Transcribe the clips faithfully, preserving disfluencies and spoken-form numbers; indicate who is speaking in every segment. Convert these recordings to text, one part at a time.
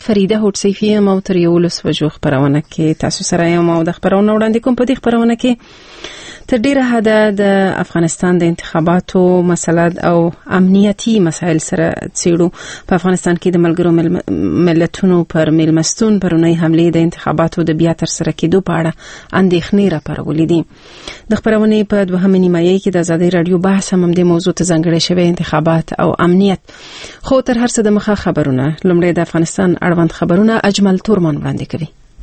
Speaker 1: فریده هوډسیفي یم او تر یولس بجو خپرونه کې تاسو سره یم او د خپرونه وړاندې کوم. په دې خپرونه کې تر ډیره حده د افغانستان د انتخاباتو مسله او امنیتي مسایل سره څیړو. په افغانستان کې د ملګرو ملتونو پر میلمستون پرونی حملې د انتخاباتو د بیا ترسره کېدو په اړه اندېښنې راپارولې دي. د خپرونې په دوهمه نیمایي کې د ازادي رادیو بحث هم د موضوع ته ځانګړی شوی انتخابات او امنیت. خو تر هر څه د مخه خبرونه لومړی د افغانستان اړوند خبرونه اجمل تورمان وړاندې کوي.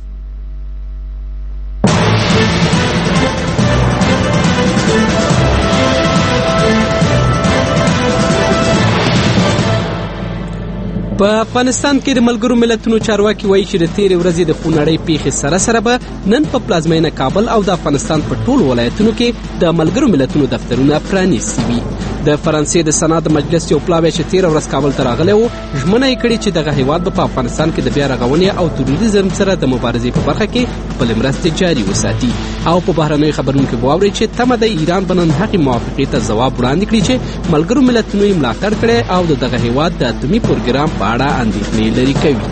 Speaker 1: په افغانستان کې د ملګرو ملتونو چارواکي وایي چې د تیرې ورځې د خونړۍ پیښې سره سره به نن په پلازمینه کابل او د افغانستان په ټولو ولایتونو کې د ملګرو ملتونو دفترونه پرانیستي وي. د فرانسې د سنا د مجلس یو پلاوی چې تیره ورځ کابل ته راغلی و ژمنه یې کړې چې دغه هیواد به په افغانستان کې د بیا رغونې او تروریزم سره د مبارزې په برخه کې خپلې مرستې جاري وساتي. او په بهرنیو خبرونو کې واورئ چې تمه د ایران به نن هغې موافقې ته ځواب وړاندې کړي چې ملګرو ملتونو یې ملاتړ کړی او د دغه هیواد د اتومي پروګرام په اړه اندېښنې لرې کوي.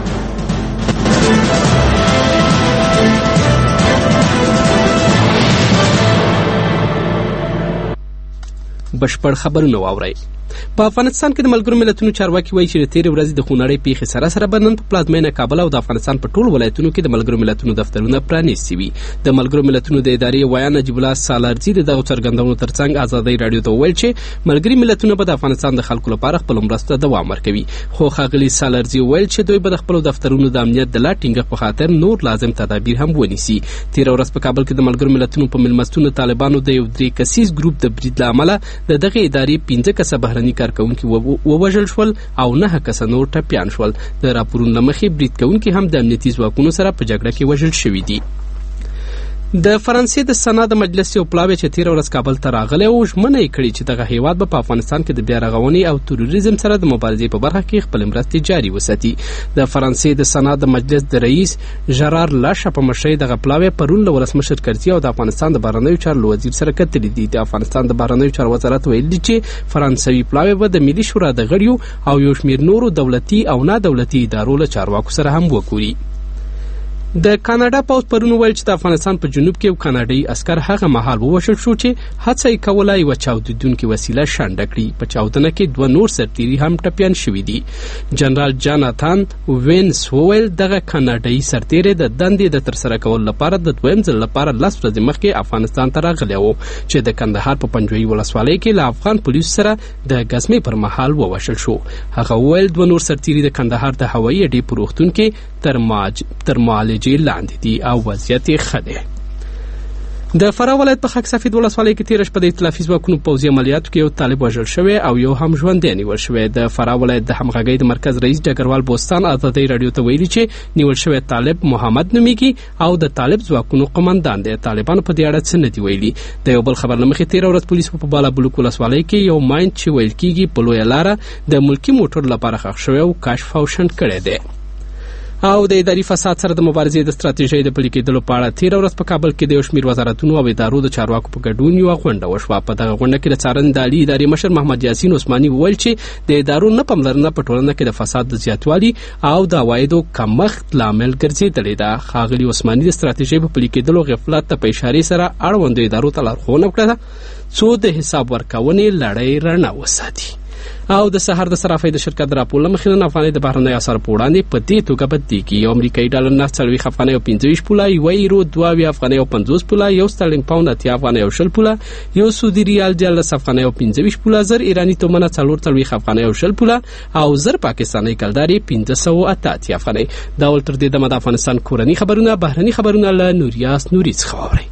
Speaker 1: بشپړ خبرونه واورئ. په افغانستان کې د ملګرو ملتونو چارواکي وایي چې د تیرې ورځې د خونړۍ پیښې سره سره به نن په پلازمینه کابل او د افغانستان په ټولو ولایتونو کې د ملګرو ملتونو دفترونه پرانیستي وي. د ملګرو ملتونو د ادارې ویان نجیب الله سالارزي د دغو څرګندونو ترڅنګ ازادۍ راډیو ته وویل چې ملګري ملتونه به د افغانستان د خلکو لپاره خپل مرسته دوام ورکوي. خو ښاغلي سالارزي وویل چې دوی به د خپلو دفترونو د امنیت د لا ټینګښت په خاطر نور لازم تدابیر هم ونیسي. تیره ورځ په کابل کې د ملګرو ملتونو په میلمستون طالبانو د یو درې کسیز ګروپ د برید له امله د دغې ادارې پنځه کسه بهرني کارکوونکي ووژل شول او نه کسه نور ټپیان شول. د راپورونو له مخې برید کوونکي هم د امنیتي ځواکونو سره په جګړه کې وژل شوي دي. د فرانسې د سنا د مجلس یو پلاوی چې تیره ورځ کابل ته راغلی و ژمنه یې کړې چې دغه هیواد به په افغانستان کې د بیا رغونې او تروریزم سره د مبارزې په برخه کې خپلې مرستې جاري وساتي. د فرانسې د سنا د مجلس د رئیس ژرار لاشه په مشرۍ دغه پلاوی پرون له ولسمشر کرزي او د افغانستان د بهرنیو چارو وزیر سره کتلي دي. د افغانستان د بهرنیو چارو وزارت ویلي چې فرانسوي پلاوی به د ملي شورا د غړیو او یو شمېر نورو دولتي او نه دولتي ادارو له چارواکو سره هم وګوري. د کاناډا پوځ پرون ویل چې د افغانستان په جنوب کې یو کاناډایي عسکر هغه مهال ووژل شو چې هڅه یې کوله یوه چاودېدونکې وسیله شنډه کړي. په چاودنه کې دوه نور سرتیري هم ټپیان شوي دي. جنرال جاناتان وینس وویل دغه کاناډایي سرتیری د دندې د ترسره کولو لپاره د دویم ځل لپاره لس ورځې مخکې افغانستان ته راغلی و چې د کندهار په پنجوایي ولسوالۍ کې له افغان پولیسو سره د ګزمې پر مهال ووژل شو. هغه وویل دوه نور سرتیري د کندهار د هوایي اډې په روغتون کې تر معالجې لاندې دي او وضعیت یې ښه دی. د فراه ولایت په خاک سفید ولسوالۍ کې تېره شپه د ائتلافي ځواکونو پوځي عملیاتو کې یو طالب وژل شوی او یو هم ژوندی نیول شوی. د فراه ولایت د همغږۍ د مرکز رئیس ډګروال بوستان ازادۍ راډیو ته ویلي چې نیول شوی طالب محمد نومیږي او د طالب ځواکونو قمندان دی. طالبانو په دې اړه څه نه دي ویلي. د یو بل خبر له مخې تېره ورځ پولیسو په بالابلوک ولسوالۍ کې یو ماین چې ویل کېږي په لویه لاره د ملکي موټرو لپاره ښخ شوی او کشف او شنډ کړی دی. او د اداري فساد سره د مبارزې د ستراتیژۍ د پلي کېدلو په اړه تېره ورځ په کابل کې د یو شمېر وزارتونو او ادارو د چارواکو په ګډون یوه غونډه وشوه. په دغه غونډه کې د څارنې د عالي ادارې مشر محمد یاسین عثماني وویل چې د ادارو نه پاملرنه په ټولنه کې د فساد د زیاتوالي او د عوایدو کمښت لامل ګرځېدلې ده. ښاغلي عثماني د ستراتیژۍ په پلي کېدلو غفلت ته په اشارې سره اړوندو ادارو ته لارښوونه وکړه څو د حساب ورکونې لړۍ رڼا وساتي. او د سحر د صرافۍ د شرکت د راپور له مخې نن افغانۍ د بهرنیو اسعارو په وړاندې په دې توګه بدلېږي. یو امریکایي ډالر نهه څلوېښت افغانۍ او پنځه ویشت پوله، یوه ایرو دوه اویا افغانۍ او پنځوس پوله، یو سترلینګ پاونډ اتیا افغانۍ او شل پوله، یو سعودي ریال دیارلس افغانۍ او پنځه ویشت پوله، زر ایراني تومنه څلور څلوېښت افغانۍ او شل پوله او زر پاکستاني کلدار یې پنځه سوه اته اتیا افغانۍ. دا ول تر دې دمه د افغانستان کورني خبرونه بهرني خبرونه له نوریاس نوري څخه واورئ.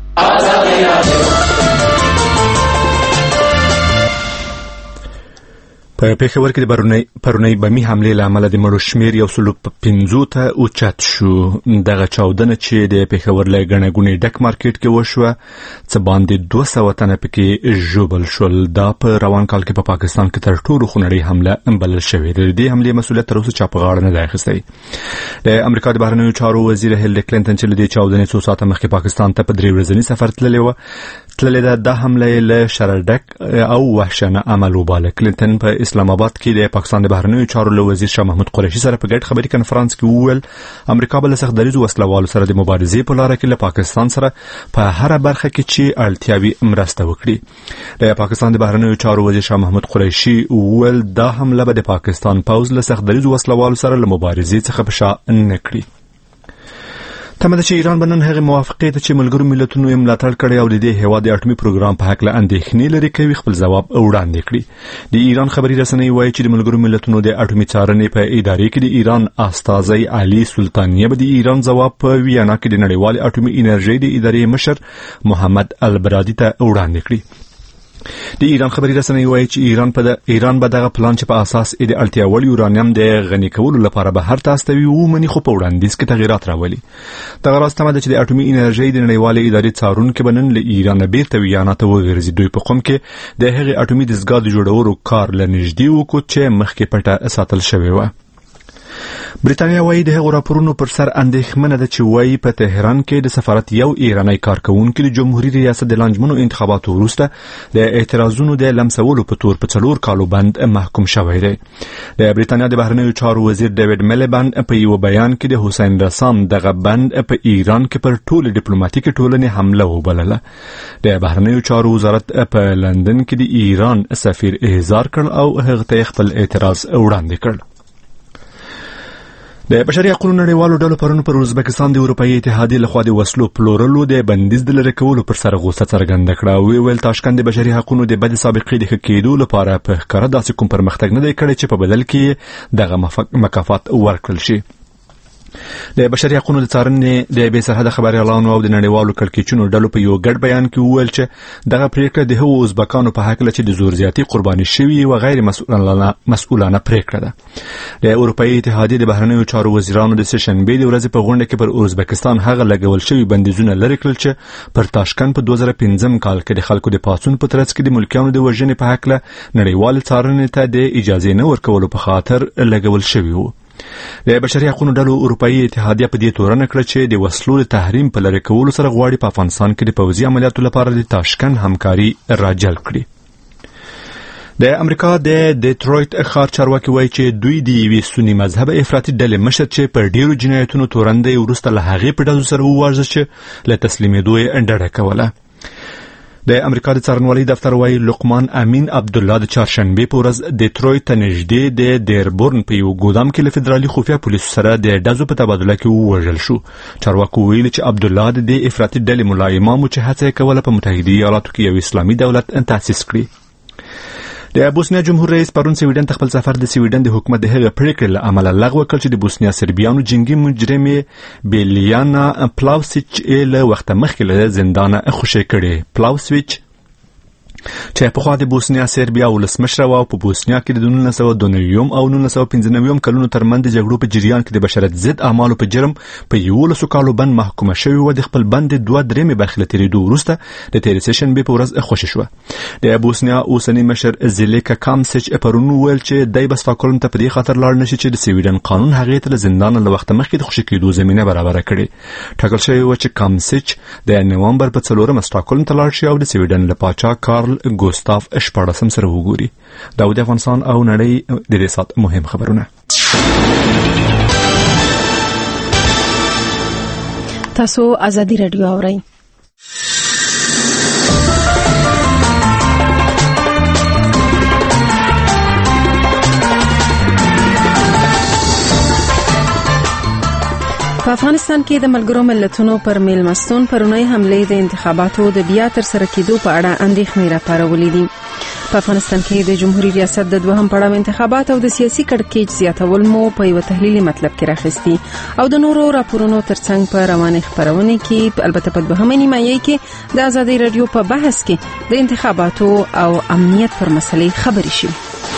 Speaker 2: په پېښور کې د پرونۍ بمي حملې له امله د مړو شمېر یو سلو پنځو ته اوچت شو. دغه چاودنه چې د پېښور له ګڼه ګوڼې ډک مارکېټ کې وشوه څه باندې دوه سوه تنه پکې ژوبل شول. دا په روان کال کې په پا پاکستان کې تر ټولو خونړۍ حمله بلل شوې. د دې حملې مسؤلیت تر اوسه چا په غاړه نه دی اخیستی. د امریکا د بهرنیو چارو وزیر هیلري کلینټن چې له دې چاودنې څو ساعته مخکې پاکستان ته په درې ورځني سفر تللې وه تللې ده دا حمله له شر ډک او وحشیانه عمل وباله. کلینټن په اسلام آباد کې د پاکستان د بهرنیو چارو له وزیر شاه محمود قریشي سره په ګډ خبري کنفرانس کې وویل امریکا بل سخت دریزو وسلوالو سره د مبارزې په لار کې له پاکستان سره په هر برخه کې چې اړتیاوي مرسته وکړي. د پاکستان د بهرنیو چارو وزیر شاه محمود قریشي وویل دا حمله به د پاکستان پوځ له سخت دریزو وسلوالو سره له مبارزې څخه په شا نه کړي. تمه ده چې ایران به نن هغه موافقې ته چې ملګرو ملتونو یې ملاتړ کړی او د دې هیواد د اټومي پروګرام په حق له اندېښنې لري کوي خپل ځواب وړاندې کړي. د ایران خبري رسنۍ وایي چې د ملګرو ملتونو د اټومي څارنې په ادارې کې د ایران استازی علي سلطانیه به د ایران ځواب په ویانا کې د نړیوال اټومي انرژي د ادارې مشر محمد البرادي ته وړاندې کړي. د ایران خبري رسنۍ وایي چې ایران په د ایران به دغه پلان چې په اساس د اړتیا وړ یورانیم د غني کولو لپاره به هر تاسو وي ومني خو په وړاندیز کې تغیرات راولي. دغه راز تمه ده چې د اټومي انرژي د نړیوالې ادارې څارونکو بنن له ایران بیرته ویانا ته وګرځي. دوی په کوم کې د هغې اټومي دستګاه د جوړولو کار لنږدې وکړ چې مخکې پټه ساتل شوی و. برېټانیا وایي د هغو راپورونو پر سر اندېښمنه ده چې وایي په تهران کې د سفارت یو ایرانی کارکونکي د جمهوریت ریاست د لانجمنو انتخاباتو وروسته د اعتراضونو د لمسولو په تور په څلور کالو بند محکوم شوی دی. د برېټانیا د بهرنیو چارو وزیر ډیوډ میلیبند په یو بیان کې د حسین رسام دغه بند په ایران کې پر ټول ډیپلوماټیکي ټولنې حمله وبلله. د بهرنیو چارو وزارت په لندن کې د ایران سفیر احضار کړ او هغه ته خپل اعتراض وړاندې کړ. د بشري حقوقو نړیوالو ډلو پرون پر ازبکستان د اروپאי اتحادیې لخوا د وسلو پلورلو د بندیز د لرې کولو پر سر غوسه څرګنده کړه او ویل تاشکند د بشري حقوقو د بد سابقې د ښه کېدو لپاره په ښکاره داسې کوم پرمختګ نه دی کړی چې په بدل کې دغه مکافات ورکړل شي. د بشري حقوقو د څارنې د بې سرحده خبريالانو او د نړیوالو کړکېچونو ډلو په یو ګډ بیان کې وویل چې دغه پریکړه د هغو ازبکانو په حق لچې د زور زیاتي قرباني شوي او غیر مسؤلانه مسؤلانه پریکړه ده. د اروپאי اتحادیې د بهرنیو چارو وزیرانو د سشنبې د ورځې په غونډه کې پر ازبکستان هغه لګول شوی بندیزونه لرې کړل چې پر تاشکند په دوه زره پنځم کال کې د خلکو د پاڅون په ترڅ کې د ملکیانو د وژنې په حق له نړیوال څارنې ته د اجازه نه ورکولو په خاطر لګول شوی وو. د بشري حقوقو ډلو اروپאי اتحادیه په دې تورن کړ چې د وسلو د تحریم په لری کولو سره غواړي په افغانستان کې د پوځي عملیاتو لپاره د تاشکند همکاري راجل کړي. د امریکا د ډیټرویت ښار چارواکي وایي چې دوی د یوې سنی مذهب افراطي ډلې مشر چې په ډیرو جنایتونو تورن دی ورسته له هغې په ډزو سره وواژه چې له تسلیمېدو یې ډډه کوله. د امریکا د څارنوالۍ دفتر وایي لقمان امین عبدالله د چهارشنبې په ورځ ډیټرویت ته نږدې د ډیربورن په یو ګودام کې له فدرالي خفیه پولیسو سره د ډزو په تبادله کې ووژل شو. چارواکو ویلي چې عبدالله د دې افراطي ډلې ملا امام چې هڅه یې کوله په متحده ایالاتو کې یو اسلامي دولت تاسیس کړي. د بوسنیا جمهور رئیس پرون سویډن ته خپل سفر د سویډن د حکومت د هغه پریکړې له امله لغوه کړ چې د بوسنیا سربیانو جنگي مجرم بیلیانا پلاوسیچ له وخت مخکې له زندانه خوشی کړي. پلاوسیچ چې په خوا د بوسنیا سربیا ولسمشر او په بوسنیا کې د نولس سوه دوه نوي او نولس سوه پنځه نوي کلونو ترمنځ د جګړو په جریان کې د بشرت ضد اعمالو په جرم په یولس کالو بند محکومه شوی و. د خپل بند دوه درېمې برخې له تېرېدو وروسته د تېرې سشنبې په ورځ خوشي شوه. د بوسنیا اوسنی مشر زلیکا کامسچ پرون وویل چې دی به ستاکهولم ته په دې خاطر لاړ نشي چې د سویډن قانون هغې ته له زندان له وخته مخکې د خوشي کېدو زمینه برابره کړې. ټاکل شوی و چې کامسچ د نومبر په څلورمه ستاکهولم ته لاړ شي او د سویډن له پاچا کارل ګوستاف شپاړسم سره وګوري. دا د افغانستان او نړۍ د دې سات مهم خبرونه.
Speaker 3: تاسو ازادي رادیو اورئ. په افغانستان کې د ملګرو ملتونو پر میلمستون پرونی حملې د انتخاباتو د بیا تر سره کېدو په اړه اندېښنې راپارولې دي. په افغانستان کې د جمهوریت ریاست د دوهم پړاو انتخابات او د سیاسي کړکېچ زیاتول مو په یو تحلیلي مطلب کې راخستي او د نورو راپورونو ترڅنګ په روانه خبرونه کې البته په دوهمه نیمایي کې د ازادي رادیو په بحث کې د انتخاباتو او امنیت پر مسلې خبرې شي.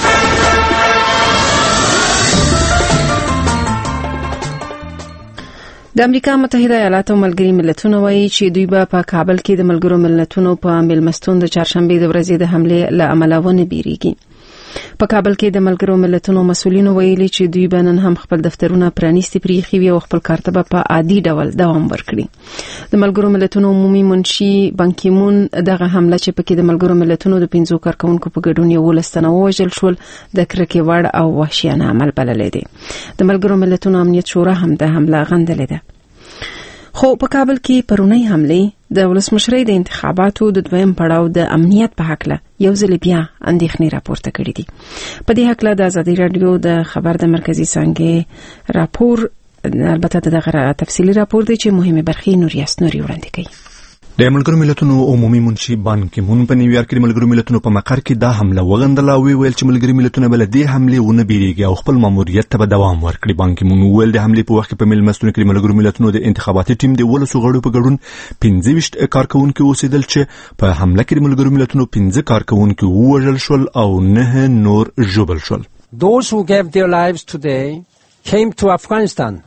Speaker 3: د امریکا متحده ایالاتو ملګري ملتونه وایي چې دوی به په کابل کې د ملګرو ملتونو په میلمستون د چهارشنبې د ورځې د حملې له امله ونه بیریږي. په کابل کې د ملګرو ملتونو مسؤلینو ویلي چې دوی به نن هم خپل دفترونه پرانیستي پریښي وي او خپل کار ته په عادي ډول دوام ورکړي. د ملګرو ملتونو عمومي منشي بان کی مون دغه حمله چې پکې د ملګرو ملتونو د پنځو کارکونکو په ګډون یولس تنه ووژل شول د کرکې وړ او وحشیانه عمل بللی دی. د ملګرو ملتونو امنیت شورا هم د حمله غندلې ده. خو په کابل کې پرونی حملې د ولسمشرۍ د انتخاباتو د دویم پړاو د امنیت په حق له یو ځل بیا اندېښنې راپورته کړې دي. په دې حق له د ازادي رادیو د خبر د مرکزی څانګې راپور، البته دغه تفصیلی راپور دی چې مهمه برخې نوریاس نوري وړاندې کوي.
Speaker 2: د ملګرو ملتونو عمومي منشي بان کی مون په نیویارک کې ملګرو ملتونو په مقر کې دا حمله وغندله او ویل چې ملګرو ملتونو بل دې حمله ونه بیریږي او خپل ماموریت ته دوام ورکړي. بان کی مون ویل د حمله په وخت کې په ملمستون کې ملګرو ملتونو د انتخاباتي ټیم د ولسو غړو په ګډون پنځه ویشت کارکونکو اوسېدل چې په حمله کې ملګرو ملتونو پنځه کارکونکو ووژل شول او نه نور ژوبل شول.
Speaker 4: Those who gave their lives today came to Afghanistan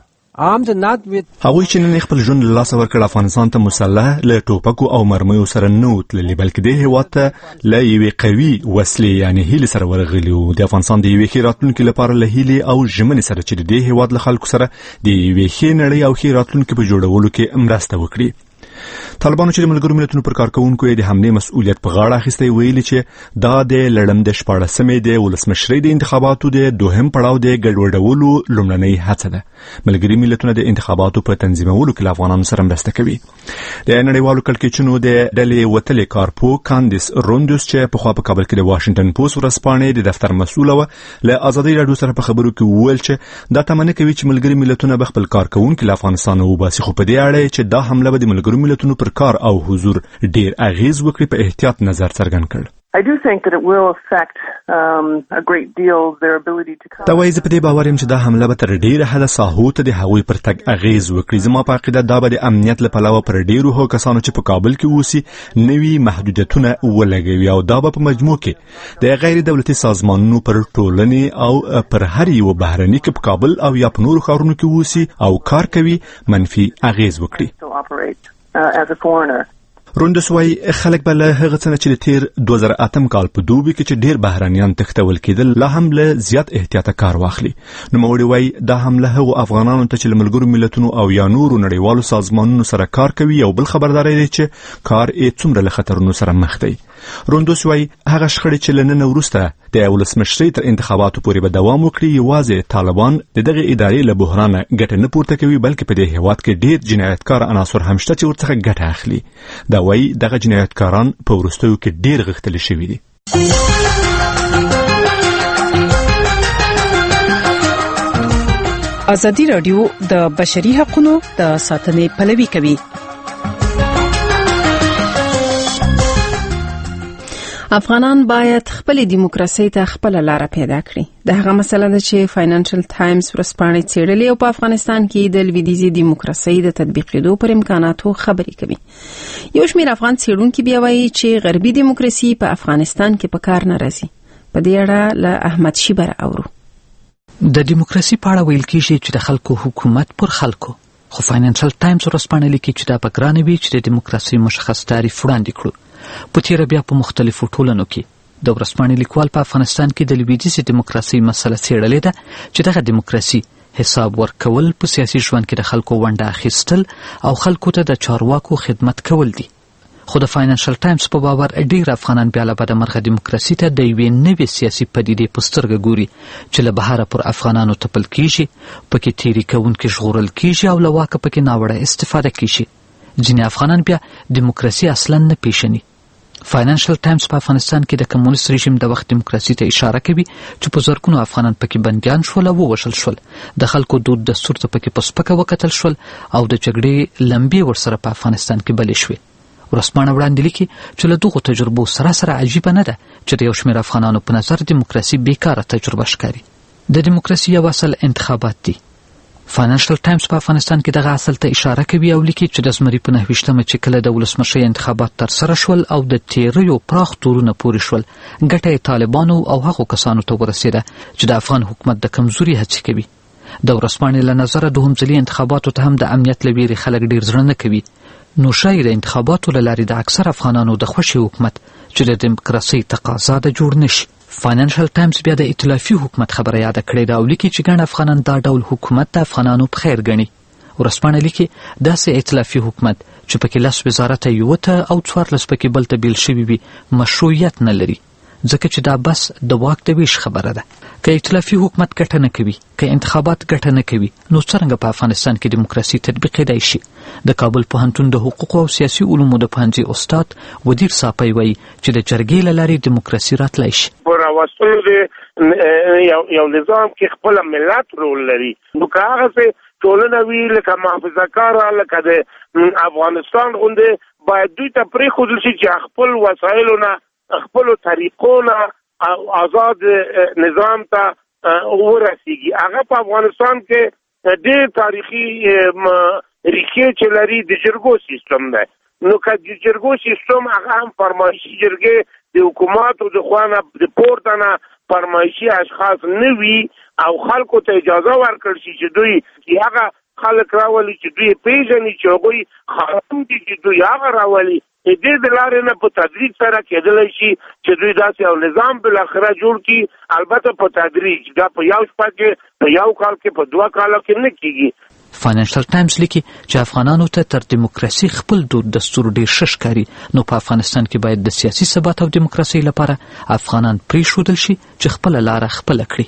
Speaker 2: هغوی چې نن خپل ژوند له لاسه ورکړ افغانستان ته مسلح له ټوپکو او مرمیو سره نه وتللي، بلکې د هېواد ته له یوې قوي وسلې یعنې هیلې سره ورغلي وو. د افغانستان د یوې ښې راتلونکي لپاره له هیلې او ژمنې سره چې د دې هېواد له خلکو سره د یوې ښې نړۍ او ښې راتلونکي په جوړولو کې مرسته وکړي. طالبانو چې د ملګرو ملتونو پر کارکونکو یې د حملې مسؤلیت په غاړه اخیستی ویلي چې دا د لړم د شپاړسمې د ولسمشرۍ د انتخاباتو د دوهم پړاو د ګډوډولو لومړنۍ هڅه ده. ملګري ملتونه د انتخاباتو په تنظیمولو کې له افغانانو سره مرسته کوي. د نړیوالو کړکېچونو د ډلې وتلې کارپو کاندیس روندوس چې پخوا په کابل کې د واشنګټن پوسټ ورځپاڼې د دفتر مسؤله وه له ازادي راډیو سره په خبرو کې وویل چې دا تمنه کوي چې ملګري ملتونه به خپل کارکونکي له افغانستان وباسي، خو په دې اړه چې دا حمله به د ملګرو ملتونو پر کار او حضور ډیر اغیز وکړي په احتیاط نظر څرګند کړ.
Speaker 5: I do think that it will affect um, a great deal their ability to come.
Speaker 2: دا وایي زه په دې باور یم چې دا حمله به تر ډیره حده ساحو ته د هغوی پر تګ اغیز وکړي. زما په عقیده دا به د امنیت له پلوه پر ډیرو هغو کسانو چې په کابل کې اوسي نوي محدودیتونه ولګوي او دا به په مجموع کې د غیر دولتي سازمانونو پر ټولنې او پر هر یو بهرني کې په کابل او یا په نورو ښارونو کې اوسي او کار کوي منفي اغیز وکړي.
Speaker 5: Uh, as a foreigner.
Speaker 2: روندوس وايي خلک به له هغه څه چې د تیر دوه زره اتم کال په دوبي کې چې ډیر بهرانيان تښتول کېدل لا هم له زیات احتیاط کار واخلي. نو موړي وايي دا هم له هغو افغانانو ته چې ملګرو ملتونو او یا نورو نړیوالو سازمانونو سره کار کوي او بل خبرداري دی چې کار یې څومره له خطرونو سره مخ دی. روندوس وايي هغه شخړې چې لنن وروسته د ولسمشرۍ تر انتخاباتو پورې به دوام وکړي یوازې طالبان د دغه ادارې له بحران ګټه نه پورته کوي، بلکې په دې هېواد کې ډیر جنایتکار عناصر هم شته چې ورڅخه ګټه اخلي. دا وايي دغه جنایتکاران په وروستیو کې ډیر غښتلي شوي دي.
Speaker 6: ازادي رادیو د بشري حقوقو د ساتنې پلوي کوي.
Speaker 3: افغانان باید خپل دیموکراسي ته خپل لار پیدا کړي. د هغه مسله ده چې فاینانشل ټایمز ورځپاڼې څېړلې او په افغانستان کې د لویدیځي دیموکراسي د تطبیقېدو پر امکاناتو خبرې کوي. یو شمېر افغان څېړونکي بیا وایي چې غربي دیموکراسي په افغانستان کې په کار نه راځي. په دې اړه له احمد شیبر اورو.
Speaker 7: د دیموکراسي په اړه ویل کېږي چې د خلکو حکومت پر خلکو، خو فاینانشل ټایمز ورځپاڼه لیکي چې دا په ګرانه وي چې د دیموکراسي مشخص تعریف وړاندې کړو. په تیره بیا په مختلفو ټولنو کې د ورځپاڼې لیکوال په افغانستان کې د لویدیځې دیموکراسۍ مسله څېړلې ده چې دغه دیموکراسي حساب ورکول، په سیاسي ژوند کې د خلکو ونډه اخیستل او خلکو ته د چارواکو خدمت کول دي. خو د فاینانشل ټایمز په باور ډېر افغانان بیا له بدمرغه دیموکراسي ته د یوې نوې سیاسي پدیدې په سترګه ګوري چې له بهره پر افغانانو تپل کېږي، پکې تېري کوونکي ژغورل کېږي او له واکه پکې ناوړه استفاده کېږي. ځینې افغانان بیا دیموکراسي اصلا نه پیژني. فاینانشل ټایمز په افغانستان کې د کمونیست رژیم د وخت دیموکراسي ته اشاره کوي چې په زرګونو افغانان پکې بندیان شول او ووژل شول، د خلکو دود دستور ته پکې په سپکه وکتل شول او د جګړې لمبې ورسره په افغانستان کې بلې شوې. ورځپاڼه وړاندې لیکي چې له دغو تجربو سره سره عجیبه نه ده چې د یو شمېر افغانانو په نظر دیموکراسي بیکاره تجربه ښکاري. د دیموکراسي یو اصل انتخابات دي. فاینانشل ټایمز په افغانستان کې دغه اصل ته اشاره کوي او لیکي چې د زمري په نهه ویشتمه چې کله د ولسمشرۍ انتخابات ترسره شول او د تیریو پراخ تورونه پورې شول، ګټه یې طالبانو او هغو کسانو ته ورسېده چې د افغان حکومت د کمزوري هڅې کوي. د ورځپاڼې له نظره دوهم ځلي انتخاباتو ته هم د امنیت له ویرې خلک ډېر زړه نه کوي. نو ښایي د انتخاباتو له لارې د اکثر افغانانو د خوښې حکومت چې د دیموکراسۍ تقاضا ده جوړ نشي. فاینانشل ټایمز بیا د ائتلافي حکومت خبره یاد کړې ده او لیکي چې ګڼ افغانان دا ډول حکومت د افغانانو په خیر ګڼي. ورځپاڼه لیکي داسې ائتلافي حکومت چې پکې لس وزارته یوه ته او څوارلس پکې بل ته بیل شوي وي مشروعیت نه لري، ځکه چې دا بس د واک د ویش خبره ده. که ائتلافي حکومت ګټه نه کوي، که انتخابات ګټه نه کوي، نو څرنګه په افغانستان کې دیموکراسي تطبیق کېدای شي؟ د کابل پوهنتون د حقوقو او سیاسي علومو د پوهنځي استاد ودیر صافی وایي چې د جرګې له لارې دیموکراسي راتلی شي.
Speaker 8: په راوستلو د یو نظام کې خپل ملت رول لري، نو که هغه ټولنه وي لکه محافظه کاره لکه د افغانستان غوندې، باید دوی ته پرېښودل شي چې خپل وسایلو نه خپلو طریقو نه آزاد نظام ته ورسیږي. هغه په افغانستان کې ډېر تاریخي ریښې چې لري د جرګو سیستم دی، نو که د جرګو سیستم هغه هم فرمایشي جرګې د حکوماتو د خوا نه د پورته نه فرمایشي اشخاص نه وي او خلکو ته اجازه ورکړل شي چې دوی هغه خلک راولي چې دوی پیژني چې هغوی خاصم دي چې دوی هغه راولي. د دې د لارې نه په تدریج سره کېدلی شي چې دوی داسې یو نظام بالاخره جوړ کړي، البته په تدریج، دا په یو شپه کې په یو کال کې په دوه کالو کې نه کېږي.
Speaker 7: فاینانشل ټایمز لیکي چې افغانانو ته تر دیموکراسي خپل دود دستور ډیر ښه ښکاري، نو په افغانستان کې باید د سیاسي ثبات او دیموکراسۍ لپاره افغانان پرېښودل شي چې خپله لاره خپله کړي.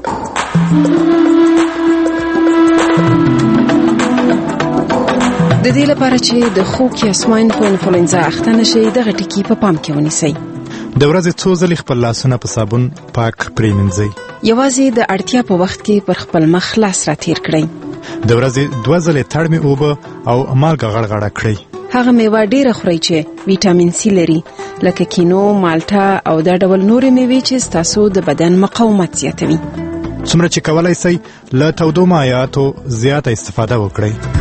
Speaker 3: د دې لپاره چې د خوک یا سواین په انفلوئنزا اخته نشئ، دغه ټکي په پام کې ونیسئ.
Speaker 9: د ورځې څو ځلې خپل لاسونه په صابون پاک پرېمنځئ.
Speaker 3: یوازې د اړتیا په وخت کې پر خپل مخ لاس راتېر کړئ.
Speaker 9: د ورځې دوه ځلې تړمې اوبه او مالګه غړغړه کړئ.
Speaker 3: هغه میوه ډیره خورئ چې ویټامین سی لري، لکه کینو، مالټه او دا ډول نورې میوې چې ستاسو د بدن مقاومت زیاتوي.
Speaker 9: څومره چې کولای شئ له تودو مایعاتو زیاته استفاده وکړئ.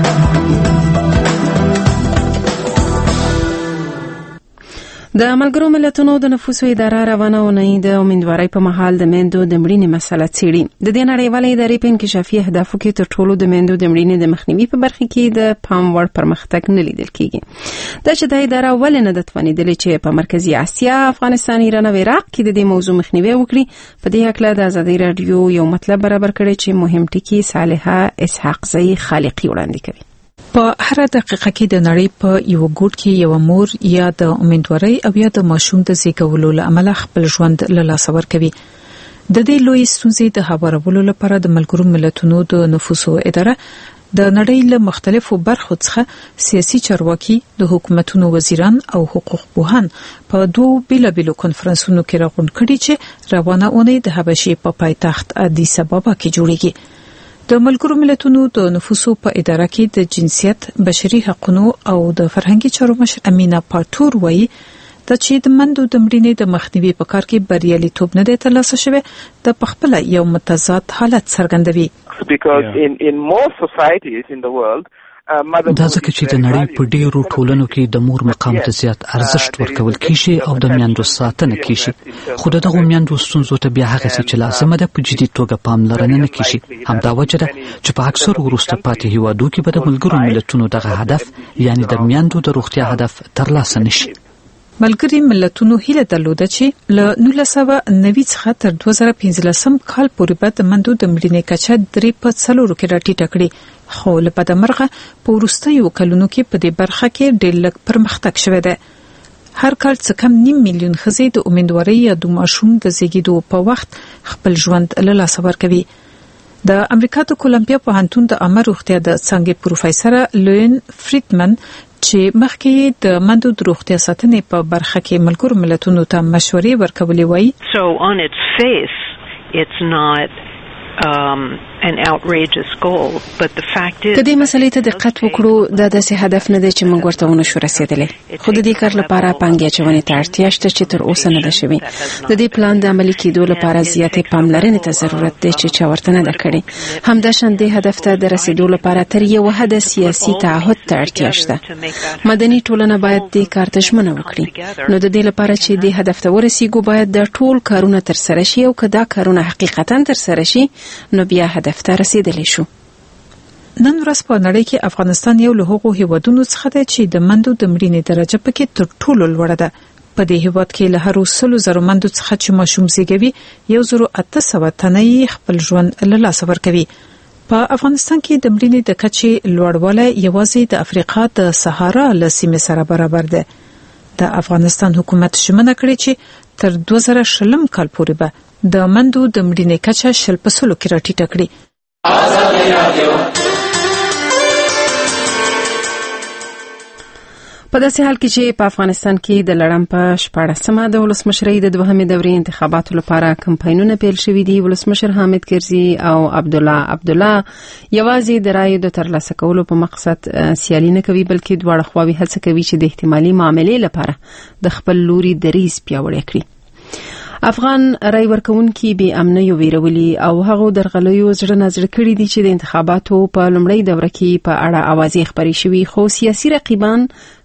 Speaker 9: د ملګرو ملتونو د نفوسو اداره روانه اونۍ د امیندوارۍ په مهال د میندو د مړینې مسله څیړي. د دې نړیوالې ادارې په انکشافي اهدافو کې تر ټولو د میندو د مړینې د مخنیوي په برخه کې د پام وړ پرمختګ نه لیدل کیږي. دا چې د اداره ولې نه د توانیدلې چې په مرکزی اسیا، افغانستان، ایران او عراق کې د دې موضوع مخنیوي وکړي، په دې هکله د ازادي رادیو یو مطلب برابر کړی چې مهم ټکی صالحه اسحاق زئی خالقی وړاندې کوي.
Speaker 6: په هر دقیقه کې د نړۍ په یو ګوټ کې یو مور یا د امیندوارۍ او یا د ماشوم د زیږولو لامل خپل ژوند له لاسه ورکوي. د دې لوی ستونزې د هوارولو لپاره د ملګرو ملتونو د نفوسو اداره د نړۍ له مختلفو برخو څخه سیاسي چارواکي، د حکومتونو وزیران او حقوق پوهان په دوه بیلابیلو کنفرانسونو کې راغونډ کړي چې روانه اونۍ د حبشې په پایتخت ادیس ابابا کې جوړیږي. د ملګرو ملتونو د نفوسو په اداره کې د جنسیت، بشري حقوقو او د فرهنګي چارو مشر امینا پاټور وایي د چې د مندو د مړینې د مخنیوي په کار کې بریالیتوب نه دی ترلاسه شوی، د پخپله یو متضاد حالت څرګندوي.
Speaker 10: Because in in most societies in the world
Speaker 7: دا ځکه چې د نړۍ په ډیرو ټولنو کې د مور مقام ته زیات ارزښت ورکول کیږي او د میندو ساتنه کیږي، خو دغه میندو ستونزو ته بیا هغه چې لازمه ده په جدي توګه پاملرنه نه کیږي. همدا وجه ده چې په اکثر وروسته پاتې هیوادو کې به د ملګرو ملتونو دغه هدف، یعنی د میندو د روغتیا هدف ترلاسه نشي.
Speaker 6: ملګري ملتونو هیله درلوده چې له نولس سوه نوي څخه تر دوه زره پنځلسم کال پورې به د مندو د مړینې کچه درې په څلورو کې راټیټه کړي، خو له بده مرغه په وروستیو کلونو کې په دې برخه کې ډېر لږ پرمختګ شوی دی. هر کال څه کم نیم میلیون ښځې د امیندوارۍ یا د ماشوم د زیږیدو په وخت خپل ژوند له لاسه ورکوي. د امریکا د کولمبیا پوهنتون د عامه روغتیا د څانګې پروفیسور لوین فریدمن چې مخکې د مندو د روغتیا ساتنې په برخه کې ملګرو ملتونو ته مشورې ورکولې وایي.
Speaker 11: So on its face it's not um an outrageous goal, but the fact is
Speaker 3: کدی مسلې ته دقت وکړو دا داسې هدف نه دی چې موږ ورته ونه شو رسیدلی، خو د دې کار لپاره پانګې اچونې ته اړتیا شته چې تر اوسه نه ده شوې. د دې پلان د عملي کېدو لپاره زیاتې پاملرنې ته ضرورت دی چې چا ورته نه ده کړې. همداشان دې هدف ته د رسیدو لپاره تر یو حده سیاسي تعهد ته اړتیا شته. مدني ټولنه باید دې کار ته ژمنه وکړي. نو د دې لپاره چې دې هدف ته ورسیږو باید دا ټول کارونه ترسره شي، او که دا کارونه حقیقتا ترسره شي نو بیا هدف ته رسیدلی شو.
Speaker 6: نن ورځ په نړۍ کې افغانستان یو له هغو هیوادونو څخه دی چې د مندو د مړینې درجه پکې تر ټولو لوړه ده. په دې هیواد کې له هر سلو زرو مندو څخه چې ماشوم زیږوي یو زرو اته سوه تنې خپل ژوند له لاسه ورکوي. په افغانستان کې د مړینې د کچې لوړوالی یوازې د افریقا د صحرا له سیمې سره برابر ده. د افغانستان حکومت ژمنه کړې چې تر دوه زره شلم کال پورې به د مندو د مړینې کچه شل په سلو کې راټیټه کړي.
Speaker 9: په داسې حال کې چې په افغانستان کې د لړم په شپاړسمه د ولسمشرۍ د دوهمې دورې انتخاباتو لپاره کمپاینونه پیل شوي دي. ولسمشر حامد کرزي او عبدالله عبدالله یوازې د رایو د ترلاسه کولو په مقصد سیالي نه کوي، بلکې دواړه خواوې هڅه کوي چې د احتمالي معاملې لپاره د خپل لوري دریځ پیاوړی کړي. افغان رای ورکوونکي بې امنۍ ویرولي او هغه درغلیو زړه نظر کړي دي چې د انتخاباتو په لومړۍ دوره کې په اړه اوازې خبرې شوي، خو سیاسي رقیبان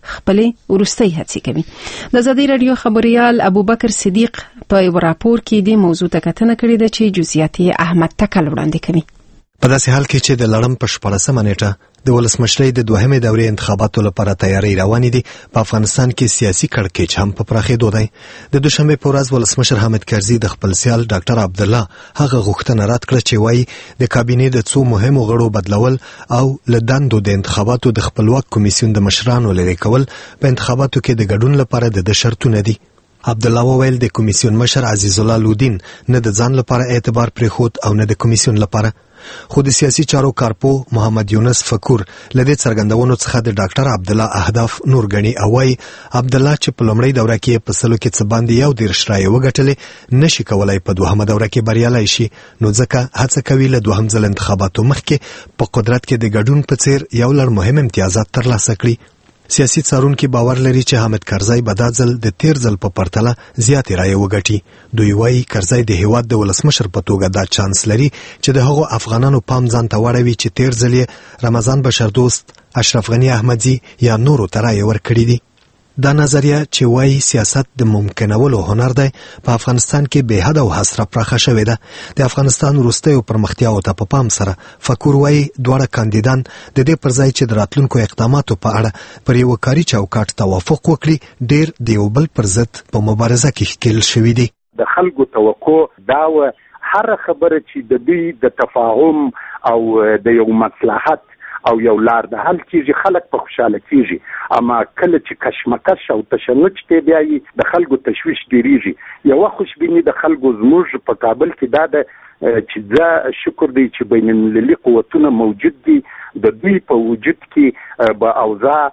Speaker 9: خپلې ورستۍ هڅې کوي. د ازادي رادیو خبريال ابوبکر صدیق په یو راپور کې د موضوع ته کتنه کړې ده چې جزئیات احمد تکل وړاندې کوي.
Speaker 12: په داسې حال کې چې د لړم په شپاړسمه نیټه د ولسمشرۍ د دوهمې دورې انتخاباتو لپاره تیاری روانې دي، په افغانستان کې سیاسي کړکېچ هم په پراخېدو دی. د دوشنبه په ورځ ولسمشر حامد کرزي د خپل سیال ډاکټر عبدالله هغه غوښتنه رد کړه چې وایي د کابینې د څو مهمو غړو بدلول او له دندو د انتخاباتو د خپلواک کمیسیون د مشرانو لرې کول په انتخاباتو کې د ګډون لپاره د شرطونه دي. عبدالله وویل د کمیسیون مشر عزیز الله لودین نه د ځان لپاره اعتبار پرېښود او نه د کمیسیون لپاره. خو د سیاسي چارو کارپو محمد یونس فکور لدې څرګندونو څخه د ډاکټر عبدالله اهداف نور غني او وايي عبدالله چې په لومړۍ دوره کې په سلو کې څه باندې یو دیرش رایې وګټلې نشي کولای په دوهمه دوره کې بریالی شي، نو ځکه هڅه کوي له دوهم ځل انتخاباتو مخکې په قدرت کې د ګډون په څیر یو لړ مهم امتیازات ترلاسه کړي. سیاسي څارونکي باور لري چې حامد کرزي به دا ځل د تیر ځل په پرتله زیاتې رایې وګټي. دوی وایي کرزي د هیواد د ولسمشر په توګه دا چانس لري چې د هغو افغانانو پام ځان ته واړوي چې تیر ځل یې رمضان بشردوست، اشرف غني احمدزي یا نورو ته رایې ورکړي دي. دا نظریه چې وایي سیاست د ممکنولو هنر دی په افغانستان کې به حد او حسره پراخه شوې ده. د افغانستان وروستیو پرمختیاو ته په پام سره فکر وایي دواړه کاندیدان د دې پر ځای چې د راتلونکو اقداماتو په اړه پر یو کاري چوکاټ توافق وکړي ډېر د یو بل پر ضد په مبارزه کې ښکېل شوي دي.
Speaker 13: د خلکو توقع دا و هر خبره چې د دوی د تفاهم او د یو مصلحت او یو لار د حل کیږي خلک په خوشاله کیږي، اما کله چې کشمکش او تشنج ته بیایي د خلکو تشویش ډیریږي. یو خوشبینی د خلکو زموږ په کابل کې دا ده چې دا شکر دی چې بین المللي قوتونه موجود دي، د دوی په وجود کې به اوضاع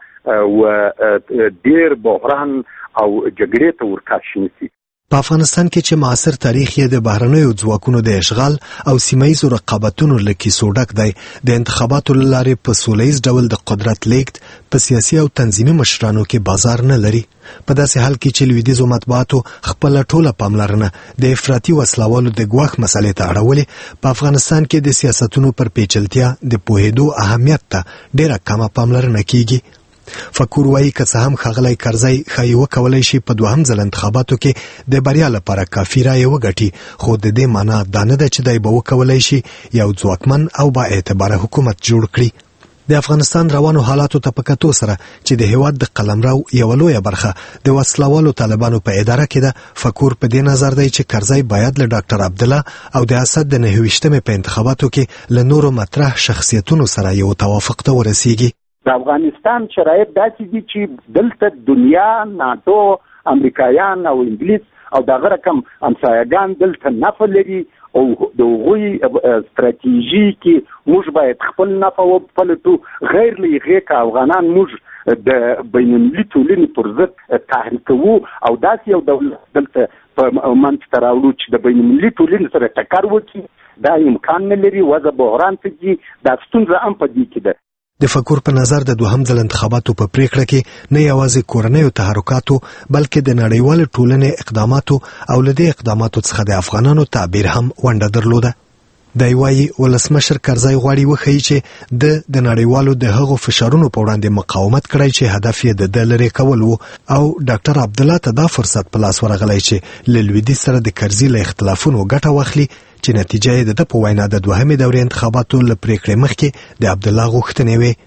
Speaker 13: و ډیر بحران او جګړې ته ورکاشي نشي.
Speaker 12: په افغانستان کې چې معاصر تاریخ یې د بهرنیو ځواکونو د اشغال او سیمایي رقابتونو له کیسو ډک دی، د انتخاباتو له لارې په سولیز ډول د قدرت لیږد په سیاسي او تنظیمي مشرانو کې بازار نه لري. په داسې حال کې چې لویدیځو مطبوعاتو خپله ټوله پاملرنه د افراطي وسلوالو د ګواښ مسلې ته اړولې، په افغانستان کې د سیاستونو پر پیچلتیا د پوهېدو اهمیت ته ډېره کمه پاملرنه کیږي. فکر وایي که څه هم ښاغلی کرزي ښایي وکولی شي په دوهم ځل انتخاباتو کې د بریا لپاره کافي رایې وګټي، خو د دې معنا دا نه ده چې دی به وکولی شي یو ځواکمن او با اعتباره حکومت جوړ کړي. د افغانستان روانو حالاتو ته په کتو سره چې د هیواد د قلمرو یوه لویه برخه د وسلوالو طالبانو په اداره کې ده، فکر په دې نظر دی چې کرزي باید له ډاکټر عبدالله او د اسد د نهه ویشتمې په انتخاباتو کې له نورو مطرح شخصیتونو سره یو توافق ته ورسیږي.
Speaker 13: د افغانستان شرایط داسې دي چې دلته دنیا، ناتو، امریکایان او انګلیس او دغه رقم همسایګان دلته نفع لري او د هغوی ستراتیژي کې موږ باید خپل نفع وپلټو. غیر له هغې که افغانان موږ د بین المللي ټولنې پر ضد تحریکوو او داسې یو دولت دلته په منځ ته راوړو چې د بین المللي ټولنې سره ټکر وکړي، دا امکان نه لري. وضع بحران ته ځي، دا ستونزه هم په دې کې ده.
Speaker 12: د فکر په نظر د دوهم ځل انتخاباتو په پریکړه کې نه یوازې کورنیو تحرکاتو بلکې د نړیوال ټولنې اقداماتو او له دې اقداماتو څخه د افغانانو تعبیر هم ونډه درلوده. دی وایي ولسمشر کرزي غواړي وښیي چې د د نړیوالو د هغو فشارونو په وړاندې مقاومت کړی چې هدف یې د ده لرې کول و، او ډاکټر عبدالله ته دا فرصت په لاس ورغلی چې له لویدیځ سره د کرزي له اختلافونو ګټه واخلي، چې نتیجه یې د ده په وینا د دوهمې دورې انتخاباتو له پریکړې مخکې د عبدالله غوښتنې وې.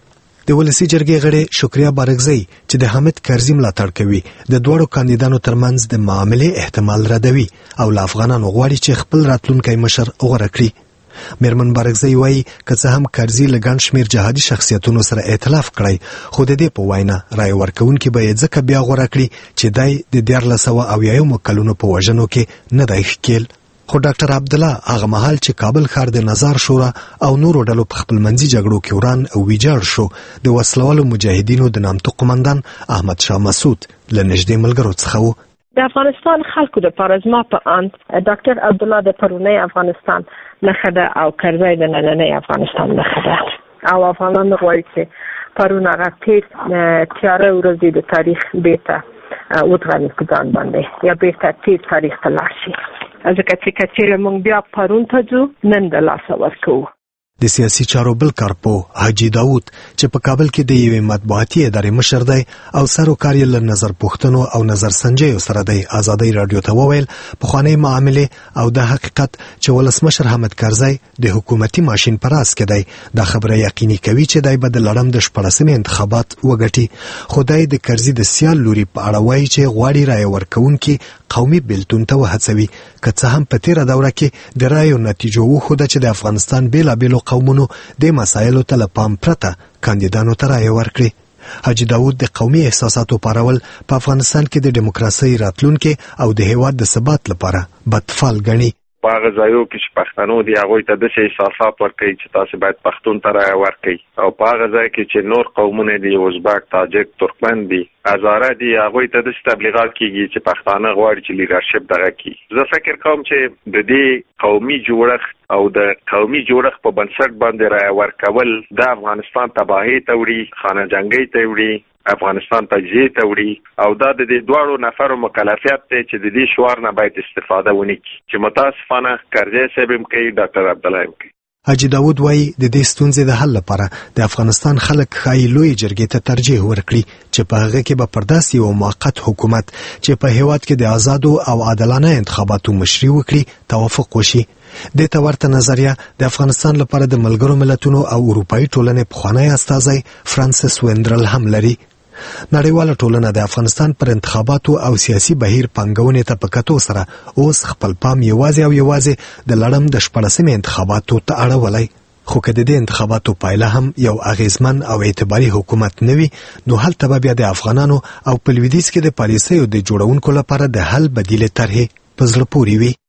Speaker 12: د ولسی جرګې غړي شکریا بارګزی چې د حامد کرزي ملاتړ کوي د دوړو کاندیدانو ترمنځ د معاملې احتمال ردوي او لا افغانانو غواړي چې خپل راتلونکي مشر غوړه کړي. میرمن بارګزی وایي که څه هم کرزي له ګڼ شمېر جهادي شخصیتونو سره ائتلاف کړی خو د دې په وینا رای ورکوونکي به یې ځکه بیا غوره کړي چې دی د دیارلس سوه اویایمو کلونو په وژنو کې نه دی ښکېل. خو ډاکټر عبدالله هغه مهال چې کابل ښار د نظار شورا او نورو ډلو په خپلمنځي جګړو کې وران او ویجاړ شو د وسلوالو مجاهدینو د نامتو قمندان احمد شاه مسعود له نږدې ملګرو څخه و.
Speaker 14: د افغانستان خلکو د پارزما په اند ډاکټر عبدالله د پرونی افغانستان نښه ده او کرزی د نننی افغانستان نښه ده او افغانان غواړي چې پرون هغه تیر تیاره ورځې د تاریخ بیرته وتغني په ځان باندې یا بیرته تیر تاریخ ته لاړ شي. ځکه چې کچېرې موږ بیا پرون ته ځو نن د لاسه ورکوو.
Speaker 12: د سیاسي چارو بل کارپو حاجي داود چې په کابل کې د یوې مطبوعاتي ادارې مشر دی او سروکار یې له نظر پوښتنو او نظر سنجیو سره دی ازادۍ راډیو ته وویل پخوانۍ معاملې او د حقیقت چې ولسمشر حامد کرزی د حکومتي ماشین په راس کې دی دا خبره یقیني کوي چې دی به د لړم د شپاړسمې انتخابات وګټي خو دی د کرزي د سیال لوري په اړه وایي چې غواړي رایه ورکوونکي قومي بیلتون ته وهڅوي که څه هم په تیره دوره کې د رایو نتیجو وښوده چې د افغانستان بیلابیلو قومونو د مسایلو ته له پام پرته کاندیدانو ته رایه ورکړي. حاجي داود د قومي احساساتو پارول په افغانستان کې د دیموکراسۍ راتلونکي او د هیواد د ثبات لپاره بدفال ګڼي.
Speaker 15: په هغه ځایو کې چې پښتنو دي هغوی ته داسې احساسات ورکوي چې تاسې باید پښتون ته رایه ورکوي او په هغه ځای کې چې نور قومونه دي ازبک تاجک ترکمن دي هزاره دي هغوی ته داسې تبلیغات کیږي چې پښتانه غواړي چې لیډرشپ دغه کړي. زه فکر کوم چې د دې قومي جوړښت او د قومي جوړښت په بنسټ باندې رایه ورکول د افغانستان تباهي ته وړي خانه جنګۍ ته وړي افغانستان تجزیه ته وړي او دا د دې دواړو نفرو مکلفیت دی چې د دې شعار نه باید استفاده ونه کړي چې متاسفانه کرزی صاحب هم کوي ډاکټر عبدالله هم کوي.
Speaker 12: حاجي داود وایي د دې ستونزې د حل لپاره د افغانستان خلک ښایي لویې جرګې ته ترجیح ورکړي چې په هغه کې به پر داسې یو موقت حکومت چې په هیواد کې د آزادو او عادلانه انتخاباتو مشري وکړي توافق وشي. دې ته ورته نظریه د افغانستان لپاره د ملګرو ملتونو او اروپایي ټولنې پخوانی استازی فرانسیس وینډرل هم لري. نړیواله ټولنه د افغانستان پر انتخاباتو او سیاسي بهیر پنګونې ته په کتو سره اوس خپل پام یوازې او یوازې د لړم د شپاړسمې انتخاباتو ته اړولی خو که د دې انتخاباتو پایله هم یو اغیزمن او اعتباري حکومت نه وي نو هلته به بیا د افغانانو او په لویدیځ کې د پالیسیو د جوړونکو لپاره د حل بدیلې طرحې په زړه پورې وي.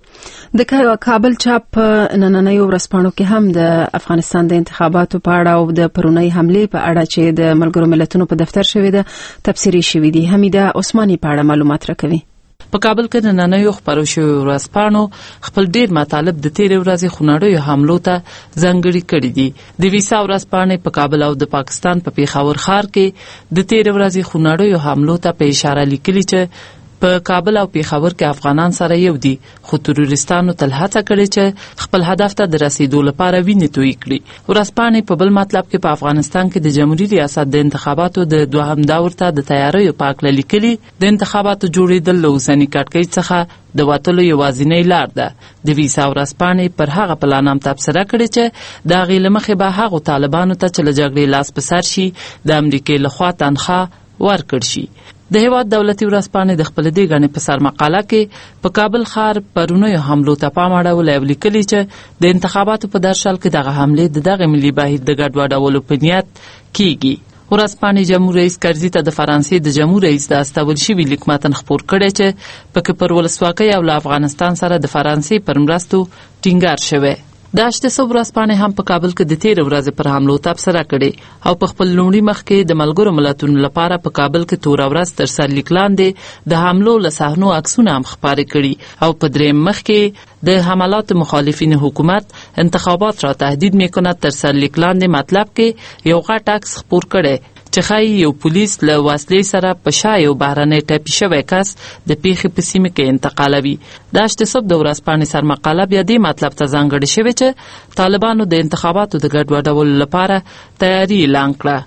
Speaker 3: د کابل چاپ نننیو ورځپاڼو کې هم د افغانستان د انتخاباتو په اړه او د پرونی حملې په اړه چې د ملګرو ملتونو په دفتر شوې ده تفسیري شوې دي. حمیده عثماني په اړه معلومات راکوي.
Speaker 16: په کابل کې نننیو خبرو شوی ورځپاڼو خپل ډیر مطالب د تیرې ورځې خونړیو حملو ته ځانګړي کړي دي. د ویسا ورځپاڼې په کابل او د پاکستان په پیښور ښار کې د تیرې ورځې خونړیو حملو ته په اشاره لیکلي چې په کابل او پیښور کې افغانان سره یو دي خو تروریستانو تل هڅه کړې چې خپل هدف ته د رسیدو لپاره وینې توی کړي. ورځپاڼې په بل مطلب کې په افغانستان کې د جمهوریت ریاست د انتخاباتو د دوهم دور ته د تیاریو په اړه لیکلي د انتخاباتو جوړېدل له اوسني کټکۍ څخه د وټلو یوازینۍ لار ده. د ویسا ورځپاڼې پر هغه پلان هم تبصره کړې چې د هغې له مخې به هغو طالبانو ته چې له جګړې لاس په سر شي د امریکې لخوا تنخواه ورکړ شي. د هیواد دولتي ورځپاڼې د خپل دې غنې په سر مقاله کې په کابل ښار پرونیو حملو ته پام اړولی او لیکلي چې د انتخاباتو په درشل کې دغه حملې د دغه ملي بهیر د ګډوډولو په نیت کیږي. ورځپاڼې جمهور رئیس کرزي ته د فرانسې د جمهور رئیس د استول شوي لیک متن خپور کړی چې پکې پر ولسواکۍ او له افغانستان سره د فرانسې پر مرستو ټینګار شوی. د اشتسو ورځپاڼې هم په کابل کې د تیرې ورځې پر حملو تبصره کړې او په خپل لومړي مخ کې د ملګرو ملتونو لپاره په کابل کې توره ورځ تر سرلیک لاندې د حملو له صحنو عکسونه هم خپاره کړي او په دریم مخ کې د حملات مخالفین حکومت انتخابات را تهدید میکند تر سرلیک لاندې مطلب کې یو غټ عکس خپور کړي چې ښایي یو پولیس له وسلې سره په شا یو بهرنی ټپي شوی کس د پیښې په سیمه کې انتقالوي. د اشتسب د ورځپاڼې سرمقاله بیا دې مطلب ته ځانګړې شوې چې طالبانو د انتخاباتو د ګډوډولو لپاره تیاری اعلان کړه.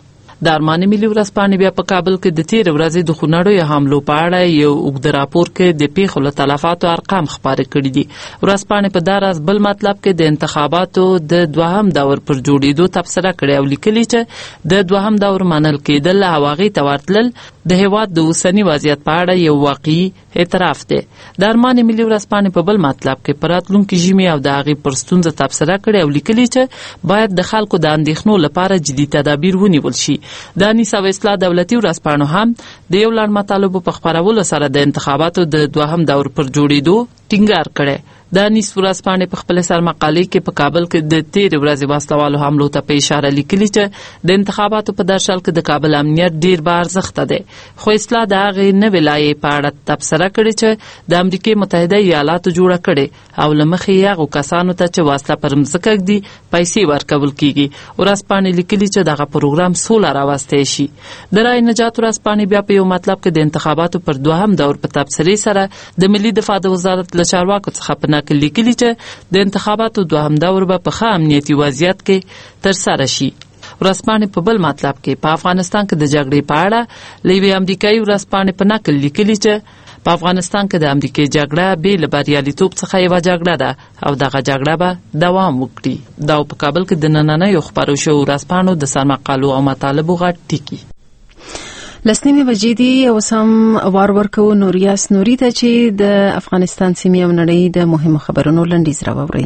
Speaker 16: د ارماني ملي ورځپاڼې بیا په کابل کې د تیر ورځې د خونړیو حملو په اړه یو اوږد راپور کې د پیښو له تلفاتو ارقام خپاره کړي دي. ورځپاڼې په داراز بل مطلب کې د انتخاباتو د دوهم دور پر جوړېدو تبصره کړې او لیکلي چې د دوهم دور منل کېدل او هغې ته ورتلل د هېواد د اوسني وضعیت په اړه یو واقعي اعتراف دی. د ارماني ملي ورځپاڼې په بل مطلب کې په راتلونکي ژمي او د هغې پر ستونزه تبصره کړې او لیکلي چې باید د خلکو د اندېښنو لپاره جدي تدابیر ونیول شي. د انیس او اصلاح دولتي ورځپاڼو هم د یو لړ مطالبو په خپرولو سره د انتخاباتو د دوهم دور پر جوړېدو ټینګار کړی. د انیس ورځپاڼې په خپل سر مقالې کې په کابل کې د تیر ورځې وسلوالو حملو ته په اشاره لیکلي چې د انتخاباتو په درشل کې د کابل امنیت ډیر با ارزښته دی. خو اصلاح د هغې نوې لایحې په اړه تبصره کړې چې د امریکې متحده ایالاتو جوړه کړې او له مخې یې هغو کسانو ته چې وسله پر مځکه ږدي پیسې ورکول کیږي. ورځپاڼې لیکلي چې دغه پروګرام سوله راوستی شي. د رای نجات ورځپاڼې بیا په یو مطلب کې د انتخاباتو پر دوهم دور په تبصرې سره د ملي دفاع د وزارت له چارواکو څخه په نقل لیکلي چې د انتخاباتو دوهم دور به په ښه امنیتي وضعیت کې ترسره شي. ورځپاڼې په بل مطلب کې په افغانستان کې د جګړې په اړه له یوې امریکایي ورځپاڼې په نقل لیکلي چې په افغانستان کې د امریکې جګړه بې له بریالیتوب څخه یوه جګړه ده او دغه جګړه به دوام وکړي. دا په کابل کې د نننیو خپرو شویو ورځپاڼو د سرمقالو او مطالبو غټ ټکي.
Speaker 3: لسنیمه بجې دي او سم وار ورکو نوریاس نوري ته چې د افغانستان سیمې او نړۍ د مهمو خبرونو لنډیز راوړي.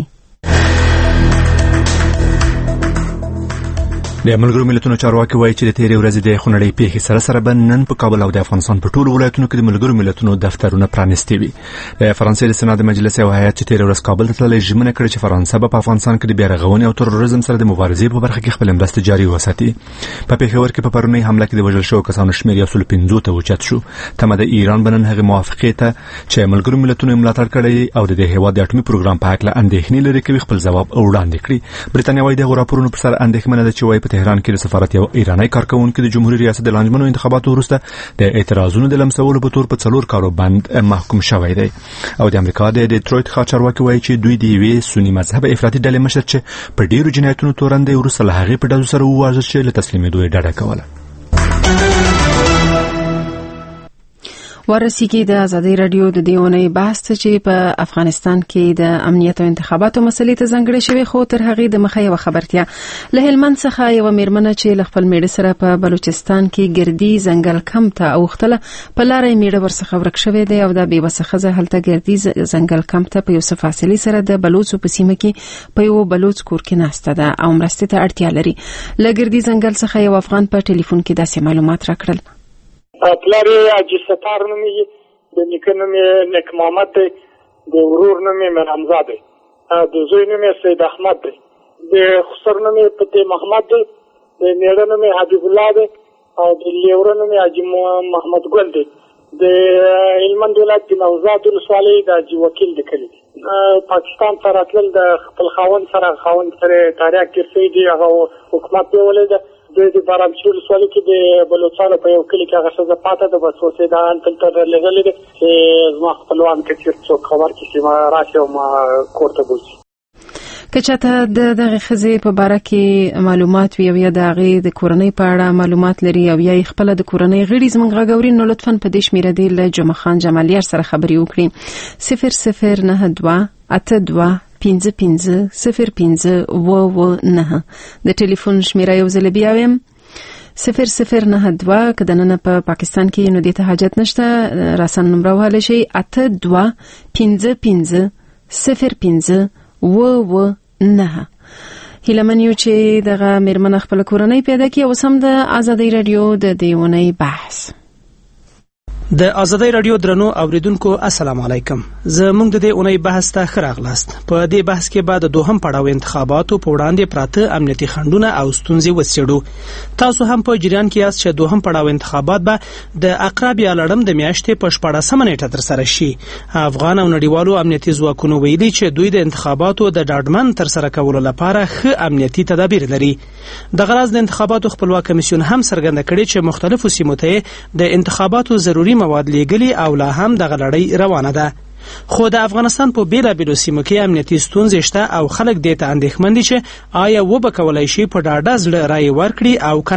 Speaker 2: د ملګرو ملتونو چارواکي وایي چې د تیرې ورځې د خونړۍ پیښې سره سره به نن په کابل او د افغانستان په ټولو ولایتونو کې د ملګرو ملتونو دفترونه پرانیستي وي. د فرانسې د سنا د مجلس یو هیات چې تیرې ورځ کابل ته تللی ژمنه کړې چې فرانسه به په افغانستان کې د بیا رغونې او تروریزم سره د مبارزې په برخه کې خپل مرسته جاري وساتي. په پیښور کې په پرونۍ حمله کې د وژل شوو کسانو شمېر یو سل پنځو ته اوچت شو. تمه د ایران به نن هغې موافقې ته چې ملګرو ملتونو ملاتړ کړی او د دې هېواد د اټومي پروګرام په هکله اندېښنې لري کوي خپل ځواب وړاندې کړي. برېټانیا وایي دغو راپورونو پر سر اندېښمنه ده چې وایي په تهران کې د سفارت یو ایرانی کارکونکي د جمهوریت ریاست د لانجمنو انتخاباتو وروسته د اعتراضونو د لمسولو په تور په څلور کالو بند محکوم شوی دی. او د امریکا د ډیټرویت ښار چارواکي وایي چې دوی د یوې سني مذهب افراطي ډلې مشر چې په ډیرو جنایتونو تورن دی وروسته له هغې په ډزو سره وواژه چې له تسلیمېدو یې ډډه کوله.
Speaker 3: ورسیږي د ازادي رادیو د دیونې بحث چې په افغانستان کې د امنیت او انتخاباتو مسلې ته ځانګړې شوی خو تر هغې د مخه یو خبرتیا له هلمند څخه یو میرمنه چې له خپل میړه سره په بلوچستان کې ګردي ځنګل کمپ ته اوختله په لاره یې میړه ورڅخه ورک شوی دی او د بېوسه ښځه هلته ګردي ځنګل کمپ ته په یو څه فاصلې سره د بلوڅو په سیمه کې په یو بلوڅ کور کې ناسته ده او مرستې ته اړتیا لري. له ګردي ځنګل څخه یو افغان په ټلیفون کې داسې معلومات راکړل.
Speaker 17: پلار یې حاجي ستار نومیږي، د نیکه نوم یې نیک محمد دی، د ورور نوم یې میرحمزه دی، د زوی نوم یې سید احمد دی، د خسر نوم یې فتح محمد دی، د میړه نوم یې حبیب الله دی او د لیوره نوم یې حاجي محمد ګل دی. د هلمند ولایت د نوزاد ولسوالۍ د حاجي وکیل د کلي دی. پاکستان ته راتلل د خپل خاوند سره خاوند سره تاریخ تېر شوی دی، هغه حکومت پیولی ده. د بارامچي ولسوالۍ کې د بلوڅانو په یو کلي کې هغه ښځه پاته ده، بس اوس یې دا هلته لېږلې ده چې زما خپلوان که چېرته څوک خبر کړي چې ما راشي او ما کور ته بوځي.
Speaker 3: که چاته د دغه ښځې په باره کې معلومات وي او یا د هغې د کورنۍ په اړه معلومات لري او یا یې خپله د کورنۍ غړي زموږ غږ اوري نو لطفا په دې شمېره دې له جمعه خان جمالیار سره خبرې وکړي. صفر صفر نهه دوه اته دوه پنځه پنځه صفر پنځه اوه اوه نهه د ټلیفون شمېره یو ځل بیا وایم صفر صفر نهه دوه که دننه په پاکستان کې نو دې ته حاجت نشته، راسن نمره وهلی شئ اته دوه پنځه پنځه صفر پنځه اوه اوه نهه. هیله من یو چې دغه میرمنه خپله کورنۍ پیدا کړي. اوس هم د ازادۍ راډیو د دې اونۍ بحث.
Speaker 18: د ازادۍ راډیو درنو اوریدونکو السلام علیکم. زموږ د دې اونۍ بحث ته ښه راغلاست. په دې بحث کې به د دوهم پړاو انتخاباتو په وړاندې پراته امنیتي خنډونه او ستونزې وڅېړو. تاسو هم په جریان کې یاست چې دوهم پړاو انتخابات به د اقرب یا لړم د میاشتې په شپاړسمه نیټه ترسره شي. افغان او نړیوالو امنیتي ځواکونو ویلي چې دوی د انتخاباتو د ډاډمن ترسره کولو لپاره ښه امنیتي تدابیر لري. دغه راز د انتخاباتو خپلواک کمیسیون هم څرګنده کړې چې مختلفو سیمو ته د انتخاباتو ضروري مواد لیږلي او لا هم دغه لړۍ روانه ده. خو د افغانستان په بیلابیلو سیمو کې امنیتي ستونزې شته او خلک دې ته اندېښمن دي چې آیا وبه کولی شي په ډاډه زړه رایې ورکړي او که نه.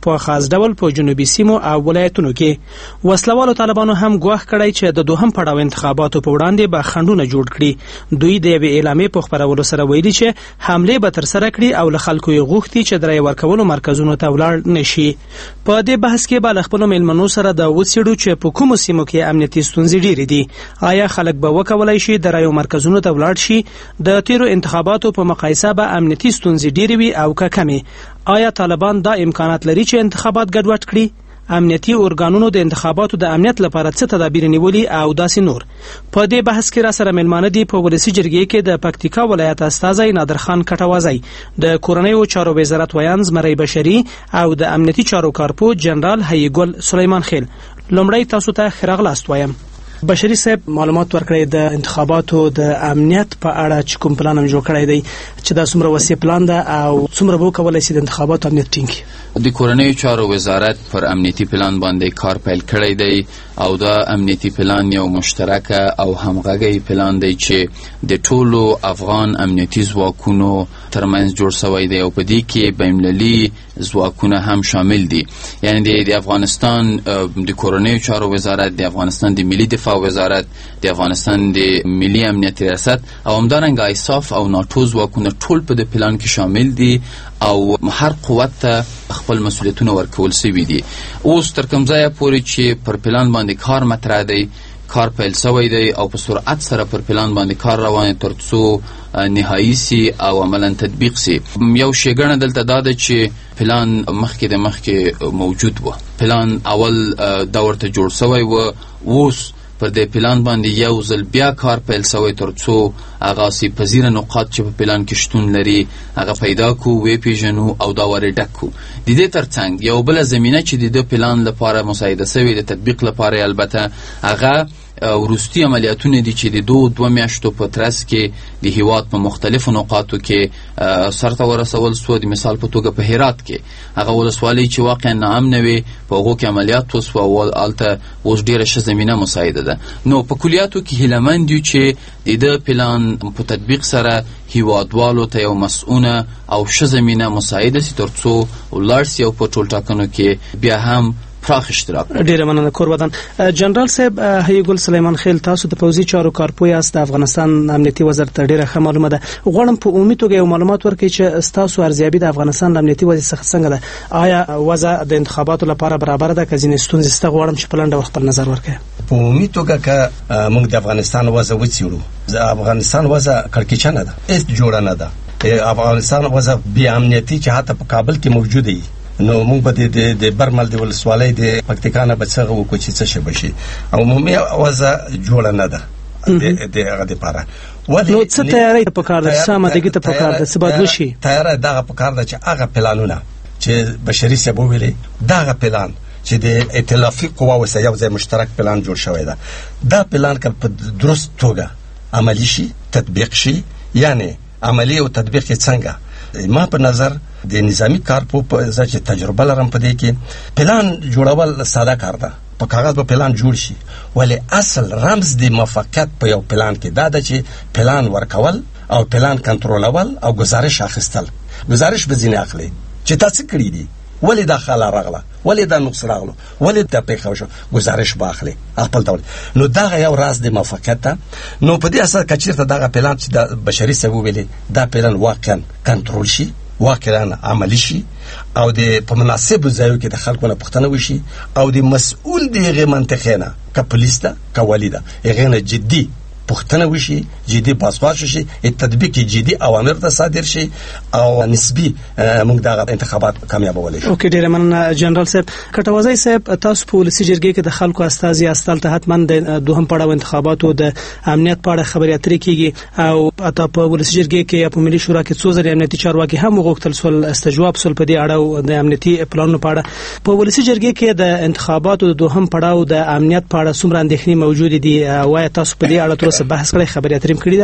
Speaker 18: په خاص ډول په جنوبي سیمو او ولایتونو کې. وسلوالو طالبانو هم ګواښ کړی چې د دوهم پړاو انتخاباتو په وړاندې به خنډونه جوړ کړي. دوی د یوې اعلامیې په خپرولو سره ویلي چې حمله به تر سره کړي او له خلکو یې غوښتي چې د رای ورکولو مرکزونو ته ولاړ نشي. په دې بحث کې به له خپلو میلمنو سره د وڅېړو چې په کومو سیمو کې امنیتي ستونزې ډېرې دي. آیا خلک به وکولای شي د رایو مرکزونو ته ولاړ شي؟ د تیرو انتخاباتو په مقایسه به امنیتي ستونزې ډېرې وي او که کمې؟ آیا طالبان دا امکانات لري چې انتخابات ګډوډ کړي؟ امنیتي ارګانونو د انتخاباتو د امنیت لپاره څه تدابیر نیولي او داسې نور؟ په دې بحث کې را سره میلمانه دي په ولسي جرګې کې د پکتیکا ولایت استازی نادرخان کټوازی، د کورنیو چارو وزارت ویان زمری بشری او د امنیتي چارو کارپو جنرال حیګل سلیمان خیل. لومړی تاسو ته ښه راغلاست وایم. بشری صاحب معلومات ورکړی د انتخاباتو د امنیت په اړه چې کوم پلان هم جوړ کړی دی چې دا څومره وسیع پلان ده او څومره به وکولای شي د انتخاباتو امنیت ټینګ کړي؟
Speaker 19: د کورنیو چارو وزارت پر امنیتي پلان باندې کار پیل کړی دی او دا امنیتي پلان یو مشترکه او همغږی پلان دی چې د ټولو افغان امنیتي ځواکونو ترمنځ جوړ شوی دی او په دې کې بین‌المللي ځواکونه هم شامل دي. یعنی د افغانستان د کورنیو چارو وزارت، د افغانستان د ملي دفاع وزارت، د افغانستان د ملي امنیت ریاست او همدارنګه ایساف او ناتو ځواکونه ټول په دې پلان کې شامل دي او هر قوت ته خپل مسؤلیتونه ورکول شوي دي. اوس تر کوم ځایه پورې چې پر پلان باندې کار مطرح دی، کار پیل شوی دی او په سرعت سره پر پلان باندې کار روان تر څو نهایی سي او عملا تطبیق سي. یو شیګنه دلته دا ده چې پلان مخکې د مخکې موجود و. پلان اول دا ورته جوړ شوی و، اوس پر دې پلان باندې یو ځل بیا کار پیل شوی تر څو هغه سي پذیره نقاط چې په پلان کې شتون لري هغه پیدا کو، وی پیژنو او دا ور ډک کو. د دې ترڅنګ یو بل زمينه چې د پلان لپاره مساعده شوی د تطبیق لپاره البته هغه وروستي عملیاتونه دي چې د دوه دوه میاشتو په ترڅ کې د هیواد په مختلفو نقاطو کې سرته ورسول شو. د مثال په توګه په هرات کې هغه ولسوالۍ چې واقعا ناامنه وي په هغو کې عملیات وسو او هلته اوس ډېره ښه زمینه مساعده ده. نو په کلیاتو کې هیلهمند یو چې د دې پلان په تطبیق سره هیوادوالو ته یو مسؤونه او ښه زمینه مساعده سي تر څو ولاړ سي او په ټول ټاکنو کې بیا هم پراخ اشتراک.
Speaker 18: ډیره مننه کوربدان. جنرال صاحب حیګل سلیمان خیل، تاسو د پوځي چارو کارپو یاست، د افغانستان امنیتي وزارت ډیره ښه معلومه ده. غواړم په عمومي توګه یو معلومات ورکړئ چې تاسو ارزیابي د افغانستان امنیتي وضعیت څنګه ده؟ آیا وضع د انتخاباتو لپاره برابر ده که ځینې ستونزې شته؟ غواړم چې په لنډه خپل نظر ورکړئ.
Speaker 20: په عمومي توګه که موږ د افغانستان وضع وڅېړو، د افغانستان وضع کړکېچنه ده، هیڅ جوړه نه ده. افغانستان وضع بې امنیتي چې حتی په کابل کې موجوده وي. نو موږ به د د برمل د ولسوالۍ د پکتیکا نه به څه وکړو چې څه شی بشي. عمومي وضع جوړه نه ده د هغه لپاره.
Speaker 18: نو څه تیاری په کار ده؟ څه آمادګي ته په کار ده؟ څه باید وشي؟
Speaker 20: تیاری دغه په کار ده چې هغه پلانونه چې بشري صاحب وویلې، دغه پلان چې د ائتلافي قواو سره یو ځای مشترک پلان جوړ شوی ده، دا پلان که په درست توګه عملی شي، تطبیق شي، یعنی عملی او تطبیق یې څنګه؟ ما په نظر د نظامی کارپو په ځای چې تجربه لرم په دې کې پلان جوړول ساده کار ده. په کاغذ به پلان جوړ شي، ولی اصل رمز د موافقت په یو پلان کې دا ده چې پلان ورکول او پلان کنټرولول او گزارش اخیستل. گزارش به ځینې اخلي چې تاسو کړی دي، ولی دا خاله راغله، ولی دا نقص راغله، ولی دا پیښه شو، گزارش به اخلي خپل ډول. نو دا یو راز د موافقت ده. نو په دې اساس کچیرته دا پلان چې د بشري سبب ویلي دا پلان واقعا کنټرول شي، واقعا عملی شي او د په مناسب ځایو کې د خلکو نه پوښتنه وشي او د مسؤل دغه منطقې نه که پولیس ده که والی ده هغه نه جدي پوښتنه وشي، جدي باسواس شي، تطبیق جدي اوامر ته صادر شي او نسبی موږ د انتخابات کامیابولای شو.
Speaker 18: اوکې، ډیره مننه جنرال صاحب. کټوازی صاحب، تاسو په ولسي جرګې کې د خلکو استازي استل ته حتماً د دوهم پړاو انتخاباتو د امنیت په اړه خبرې اترې کیږي او اته په ولسي جرګې کې په ملي شورا کې څو ځله امنیتي چارواکي هم وغوښتل سول استجواب سول په دې اړه او د امنیتي پلانونو په اړه. په ولسي جرګې کې د انتخاباتو د دوهم پړاو د امنیت په اړه څومره اندېښنې موجود دي؟ وایي تاسو په دې اړه تر اوسه بحث کړی، خبرې اترې کړې دلته؟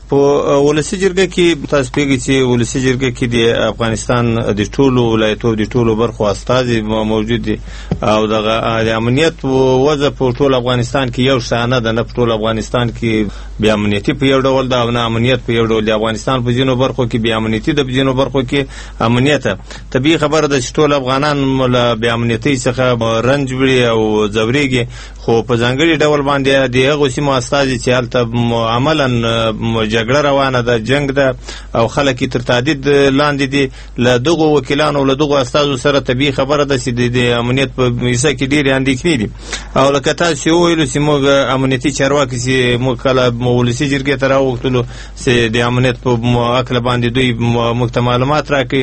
Speaker 21: په ولسی جرګه کې تاسو پیږي چې ولسی جرګه کې د افغانستان د ټولو ولایتونو د ټولو برخو استازي موجود دي او دغه د امنیت وضع په ټول افغانستان کې یو شانه ده، نه په ټول افغانستان کې بیا امنیتي په یو ډول ده او نه امنیت په یو ډول دی. افغانستان په ځینو برخو کې بیا امنیتي ده، په ځینو برخو کې امنیت. طبیعي خبره ده چې ټول افغانان له بیا امنیتي څخه رنج وړي او ځورېږي، خو په ځانګړي ډول باندې د هغو سیمو استازي چې هلته عملا جګړه روانه ده، جنگ ده او خلک تر تهدید لاندې دي، له دغو وکیلانو له دغو استازو سره طبیعي خبره ده چې د امنیت په حصه کې ډېرې اندېښنې دي. او لکه تاسو چې وویلو چې موږ امنیتي چارواکي چې موږ کله ولسي جرګې ته راوغوښتلو چې د امنیت په هکله باندې دوی موږ ته معلومات راکړي،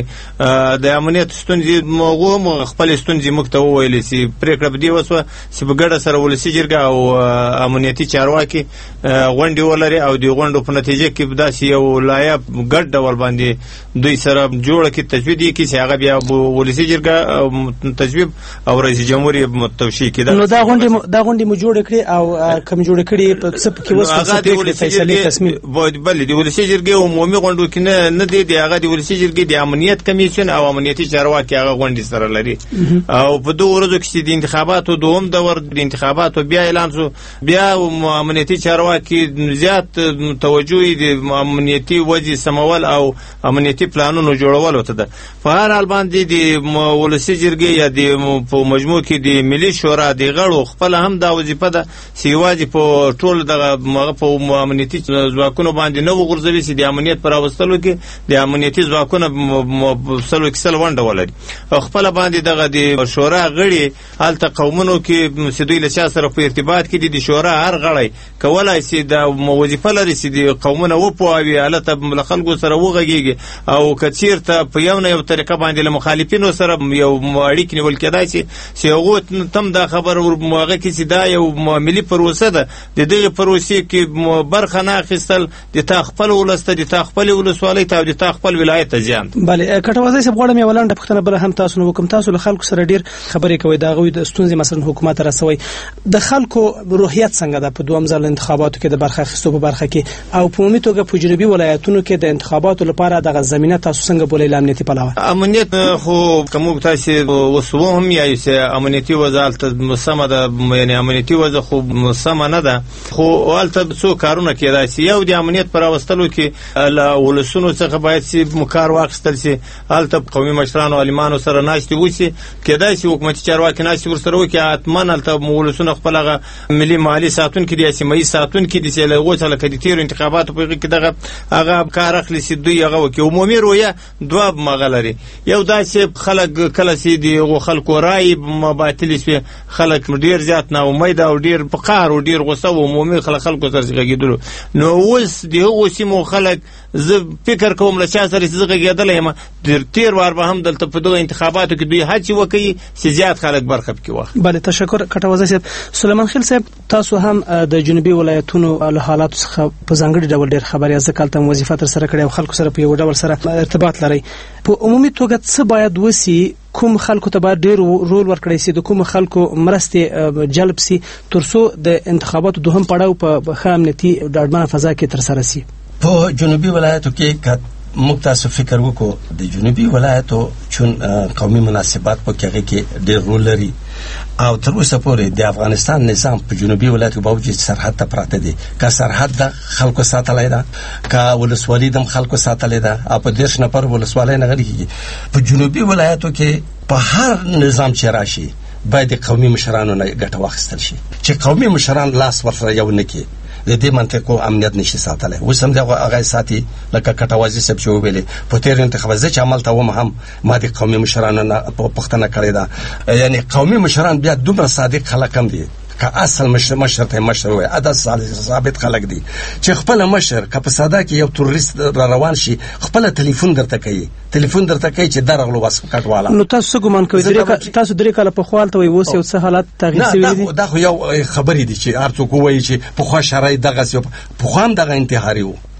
Speaker 21: د امنیت ستونزې موږ خپلې ستونزې موږ ته وویلې چې پرېکړه په دې وسوه چې په ګډه سره ولسي جرګه او امنیتي چارواکي غونډې ولري او د غونډو په نتیجه کې داسې یو لایحه ګډ ډول باندې دوی سره جوړه کړي، تجوید یې کړي چې هغه بیا ولسي جرګه تصویب او رئیس جمهور یې توشیح کړي.
Speaker 18: نو دا غونډې دا غونډې مو جوړې کړې او کوم جوړې کړې په څه کې اوس څه پرېکړې فیصلې تصمیم
Speaker 21: بل د ولسي جرګې عمومي غونډو کې نه نه دی، د هغه د ولسي جرګې د امنیت کمیسیون او امنیتي چارواکي هغه غونډې سره لري. او په دغو ورځو کې چې د انتخاباتو دوهم دور د انتخاباتو بیا اعلان شو، بیا امنیتي چارواکي زیات توجه د امنیتي وضع سمول او امنیتي پلانونو جوړولو ته ده. په هر حال باندې د ولسي جرګې یا د په مجموع کې د ملي شورا د غړو خپل هم دا وظیفه ده چې یوازې په ټول دغه په امنیتي ځواکونو باندې نه وغورځوي چې د امنیت په راوستلو کې د امنیتي ځواکونه سلو کې سل ونډه ولري. خپله باندې دغه د شورا غړي هلته قومونو کې چې دوی له چا سره په ارتباط کې دي، د شورا هر غړی کولی شي دا وظیفه لري چې د قومونه وپوهوي، هلته له خلکو سره وغږېږي او که چېرته په یو نه یو طریقه باندې له مخالفینو سره یو اړیکې نیول کېدای شي چې هغو تم دا خبر هغه کې چې دا یو ملي پروسه ده، د دغې پروسې کې برخه نه اخیستل د تا خپل ولس ته، د تا خپلې ولسوالۍ ته او د تا خپل ولایت ته زیان.
Speaker 18: بلې کټوازی صاحب غواړم یوه لنډه پوښتنه بله هم تاسو نه وکړم. تاسو له خلکو سره ډېر خبرې کوئ، د هغوی د ستونزې مثلا حکومت رسوئ، د خلکو روحیت څنګه ده په دوهم ځل انتخاباتو کې د برخه اخیستو په برخه کې او په عمومي توګه په جنوبي ولایتونو کې د انتخاباتو لپاره دغه زمینه تاسو څنګه بولئ له امنیتي پلوه؟
Speaker 21: امنیت خو که موږ تاسې اوس هم یایو چې امنیتي وضع هلته سمه ده، یعنې امنیتي وضع خو سمه نه ده، خو هلته څو کارونه کېدای شي. یو د امنیت په راوستلو کې له ولسونو څخه باید چې کار واخیستل شي، هلته قومي مشرانو عالمانو سره ناستې وشي، کېدای شي حکومتي چارواکي ناستې ورسره وکړي، حتما هلته ولسونه خپل هغه ملي مالي ساتونکي دي یا سیمه ییز ساتونکي دي چې له هغو څخه لکه د تېرو انتخاباتو په هغې کې دغه هغه کار اخلي چې دوی هغه وکړي. عمومي رویه دوه مغه لري، یو دا چې خلک کله چې د هغو خلکو رایې باطلې شوې، خلک ډېر زیات ناامیده او ډېر په قهر او ډېر غوسه و عمومي خلکو سره چې غږېدلو. نو اوس د هغو سیمو خلک زه فکر کوم له چا سره چې زه غږېدلی یم، تېر وار به هم دلته په دغه انتخاباتو کې دوی هڅې وکړي چې زیات خلک برخه پکې واخلي.
Speaker 18: بله تشکر کټوازی صاحب. سلیمان خیل صاحب تاسو هم د جنوبي ولایتونو له حالاتو څخه په ځانګړي ډول ډېر خبر یاست، ځکه هلته وظیفه ترسره کړې او خلکو سره په یو ډول سره ارتباط لرئ. په عمومي توګه څه باید وسي، کوم خلکو ته باید ډېر رول ورکړی سي، د کوم خلکو مرستې جلب سي تر څو د انتخاباتو دوهم پړاو په ښه امنیتي ډاډمنه فضا کې ترسره سي؟
Speaker 20: په جنوبي ولایتو کې موږ تاسو فکر وکړو د جنوبي ولایتو چون قومي مناسبات په هغه کې ډېر رول لري او تر اوسه پورې د افغانستان نظام په جنوبي ولایتو باوجود سرحد ته پراته دي، که سرحد د خلکو ساتلای ده، که ولسوالي د خلکو ساتلای ده، او په دېرش نفر ولسوالۍ نه غړي. په جنوبي ولایتو کې په هر نظام چې راشي باید قومي مشرانو نه ګټه واخیستل شي، چې قومي مشران لاس ورسره یو نه کړي د دې منطقو امنیت نشي ساتلی. اوس هم دغه هغه ساتي لکه کټوازی صاحب چې وویلې په تېر انتخابات زه چې عمل ته وم هم ما د قومي مشرانو نه پوښتنه کړې ده، یعنې قومي مشران بیا دومره صادق خلک هم دي که اصل مشر مشر ته مشر وي، ادا ثابت خلک دي چې خپل مشر که په ساده کې یو تروریست را روان شي خپل ټلیفون درته کوي، ټلیفون درته کوي چې درغلو بس کټواله.
Speaker 18: نو تاسو څه ګمان کوئ تاسو درې کاله په خپل ته وي اوس یو څه حالات تغیر شوي دي؟
Speaker 20: دا خو یو خبرې دي چې هر څوک وایي چې په خوا شرایط دغه په خوا هم دغه انتحاري وو،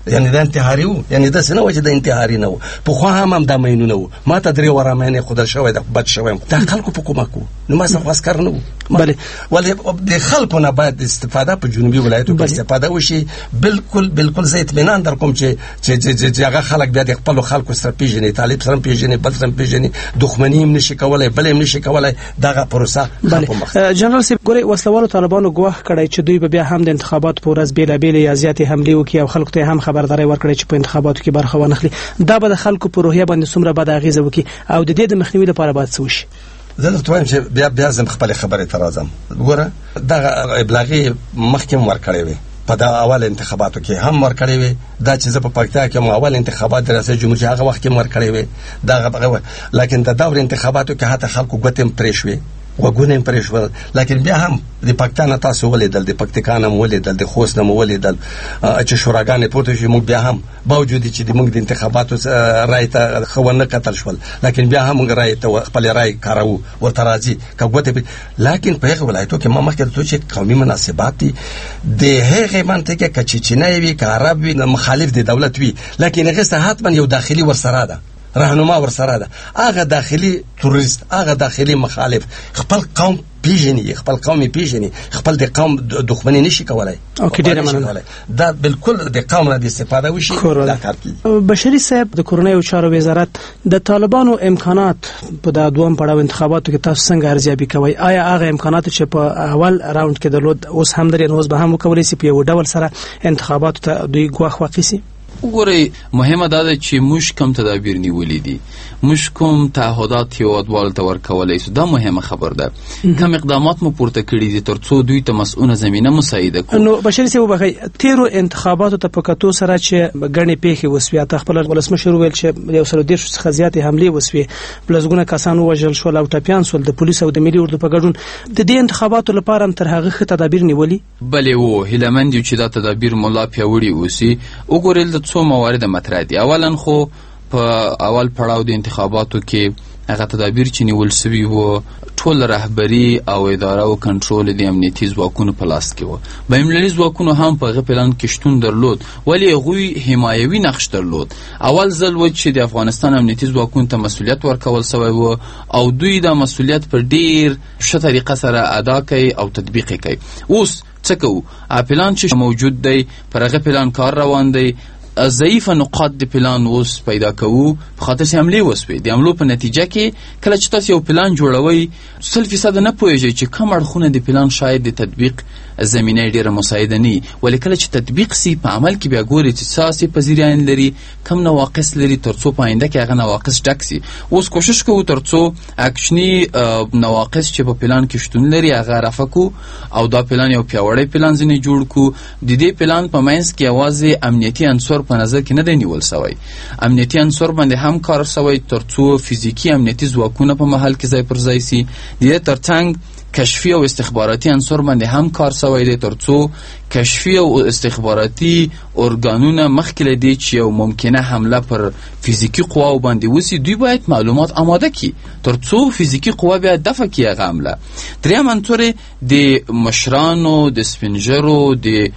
Speaker 20: یعنی د انتحاري وو، یعنی داسې نه و چې د انتحاري نه و. پخوا هم هم دا مینونه وو. ما ته درې واره مینې خودل شوی د بد شوی یم. دا خلکو په کومک وو، نو ما صرف عسکر نه وو.
Speaker 18: بله
Speaker 20: ولې د خلکو نه باید استفاده په جنوبي ولایتو کې استفاده وشي. بالکل بالکل زه اطمینان در کوم چې چې هغه خلک بیا د خپلو خلکو سره پیژني، طالب سره پیژني، بل سره پیژني، دښمني هم نشي کولای، بل هم نشي کولای. دغه پروسه
Speaker 18: جنرال صاحب ګورئ، وسلوالو طالبانو ګواښ کړی چې دوی به بیا هم د انتخاباتو په ورځ بېلابېلې یا زیاتې حملې وکړي او خلکو ته هم خبرداری ورکړي چې په انتخاباتو کې برخه ونخلي. دا به د خلکو په روحیه باندې څومره بد اغېزه وکړي او د دې د مخنیوي لپاره باید څه وشي؟
Speaker 20: زه درته وایم چې بیا بیا زم خپلې خبرې ته راځم. ګوره دغه ابلاغي مخکې هم ورکړی وي، په دا اول انتخاباتو کې هم ورکړی وي. دا چې زه په پکتیا کې هم اول انتخابات د ریاست جمهوریت هغه وخت کې هم ورکړی وي. دغه لیکن د دور انتخاباتو کې حتی خلکو ګوتې هم پرې شوې، وګونه هم پرې شول. لیکن بیا هم د پکتیا نه تاسو ولیدل، د پکتیکا نه ولیدل، د خوست نه ولیدل چې شوراګانې پورته شي. موږ بیا هم باوجود چې د موږ د انتخاباتو رای ته خونه قتل شول، لیکن بیا هم رای ته خپل رای کارو ورته راځي کګوته. لیکن په هغه ولایتو کې ما مخکې ته چې قومي مناسبات دي د هغه منطقه کې چې چینای وي، عرب وي، مخالف د دولت وي، لیکن هغه صحت من یو داخلي ورسره ده، راهنما ورسره ده. هغه داخلي تروریست، هغه داخلي مخالف خپل قوم پیژني، خپل قوم پیژني، خپل د قوم دښمني نشي کولای.
Speaker 18: اوکې ډیره مننه.
Speaker 20: دا بالکل د قوم نه د استفاده وشي دا کار کوي.
Speaker 18: بشري صاحب، د کورنیو چارو وزارت د طالبانو امکانات په د دویم پړاو انتخاباتو کې تاسو څنګه ارزیابي کوئ؟ آیا هغه امکانات چې په اول راوند کې درلود اوس هم لري، نو اوس به هم وکولای شي په یو ډول سره انتخاباتو ته دوی ګواښ واقعي؟
Speaker 19: وګورئ، مهمه دا ده چې موږ کوم تدابیر نیولې دي، موږ کوم تعهدات هیوادوالو ته ورکولی سو. دا مهمه خبر ده. کوم اقدامات مو پورته کړي دي تر څو دوی ته مسؤونه زمینه مساعده کړو.
Speaker 18: نو بشري صاحب وبخئ، تیرو انتخاباتو ته په کتو سره چې ګڼې پیښې وسوې، ته خپل ولسمشر ویل چې یو سل دېرش څخه زیاتې حملې وسوې، لسګونه کسان ووژل شول او ټپیان شول د پولیسو او د ملي اردو په ګډون. د دې انتخاباتو لپاره هم تر هغه ښه تدابیر نیولي؟
Speaker 19: بلې و، هیلهمند یو چې دا تدابیر ملا پیاوړي اوسي. وګورئ د څو موارد مطرح دي. اولا خو په اول پړاو د انتخاباتو کې هغه تدابیر چې نیول شوي وو ټول رهبري او اداره او کنټرول د امنیتي ځواکونو په لاس کې وو. بین‌المللي ځواکونو هم په هغه پلان کې شتون درلود، ولی هغوی حمایوي نقش درلود. اول ځل و چې د افغانستان امنیتي ځواکونو ته مسؤلیت ورکول شوی و او دوی دا مسؤلیت په ډیر ښه طریقه سره ادا کوي او تطبیق کوي. اوس څه کوو؟ پلان چې موجود دی، پر هغه پلان کار روان دی. ضعیفه نقاط د پلان اوس پیدا کوو په خاطر چې حملې وسوې. د حملو په نتیجه کې کله چې تاسو یو پلان جوړوئ سل فیصد نه پوهیږئ چې کوم اړخونه د پلان شاید د تطبیق زمینه ډیره مساعده نه وي، ولې کله چې تطبیق سي په عمل کې بیا ګوري چې ساسي پذیران لري، کم نواقص لري، ترڅو په آینده کې هغه نواقص ډک سي. اوس کوشش کوو ترڅو اکشنی نواقص چې په پلان کې شتون لري هغه رفع کو او دا پلان یو پیاوړی پلان ځنې جوړ کو. د دې پلان په منځ کې یوازې امنیتي عنصر په نظر کې نه دی نیول شوی، امنیتي عنصر باندې هم کار شوی ترڅو فزیکی امنیتي ځواکونه په محل کې ځای پر ځای سي. د دې ترڅنګ کشفي او استخباراتي عنصر باندې هم کار شوی دی ترڅو کشفي او استخباراتي ارګانونه مخکې له دې چې یو ممکنه حمله پر فزیکی قواو باندې وسی دوی باید معلومات آماده کړي ترڅو فزیکی قوا بیا دفع کړي هغه حمله. دریم عنصر د مشرانو، د سپینجرو، د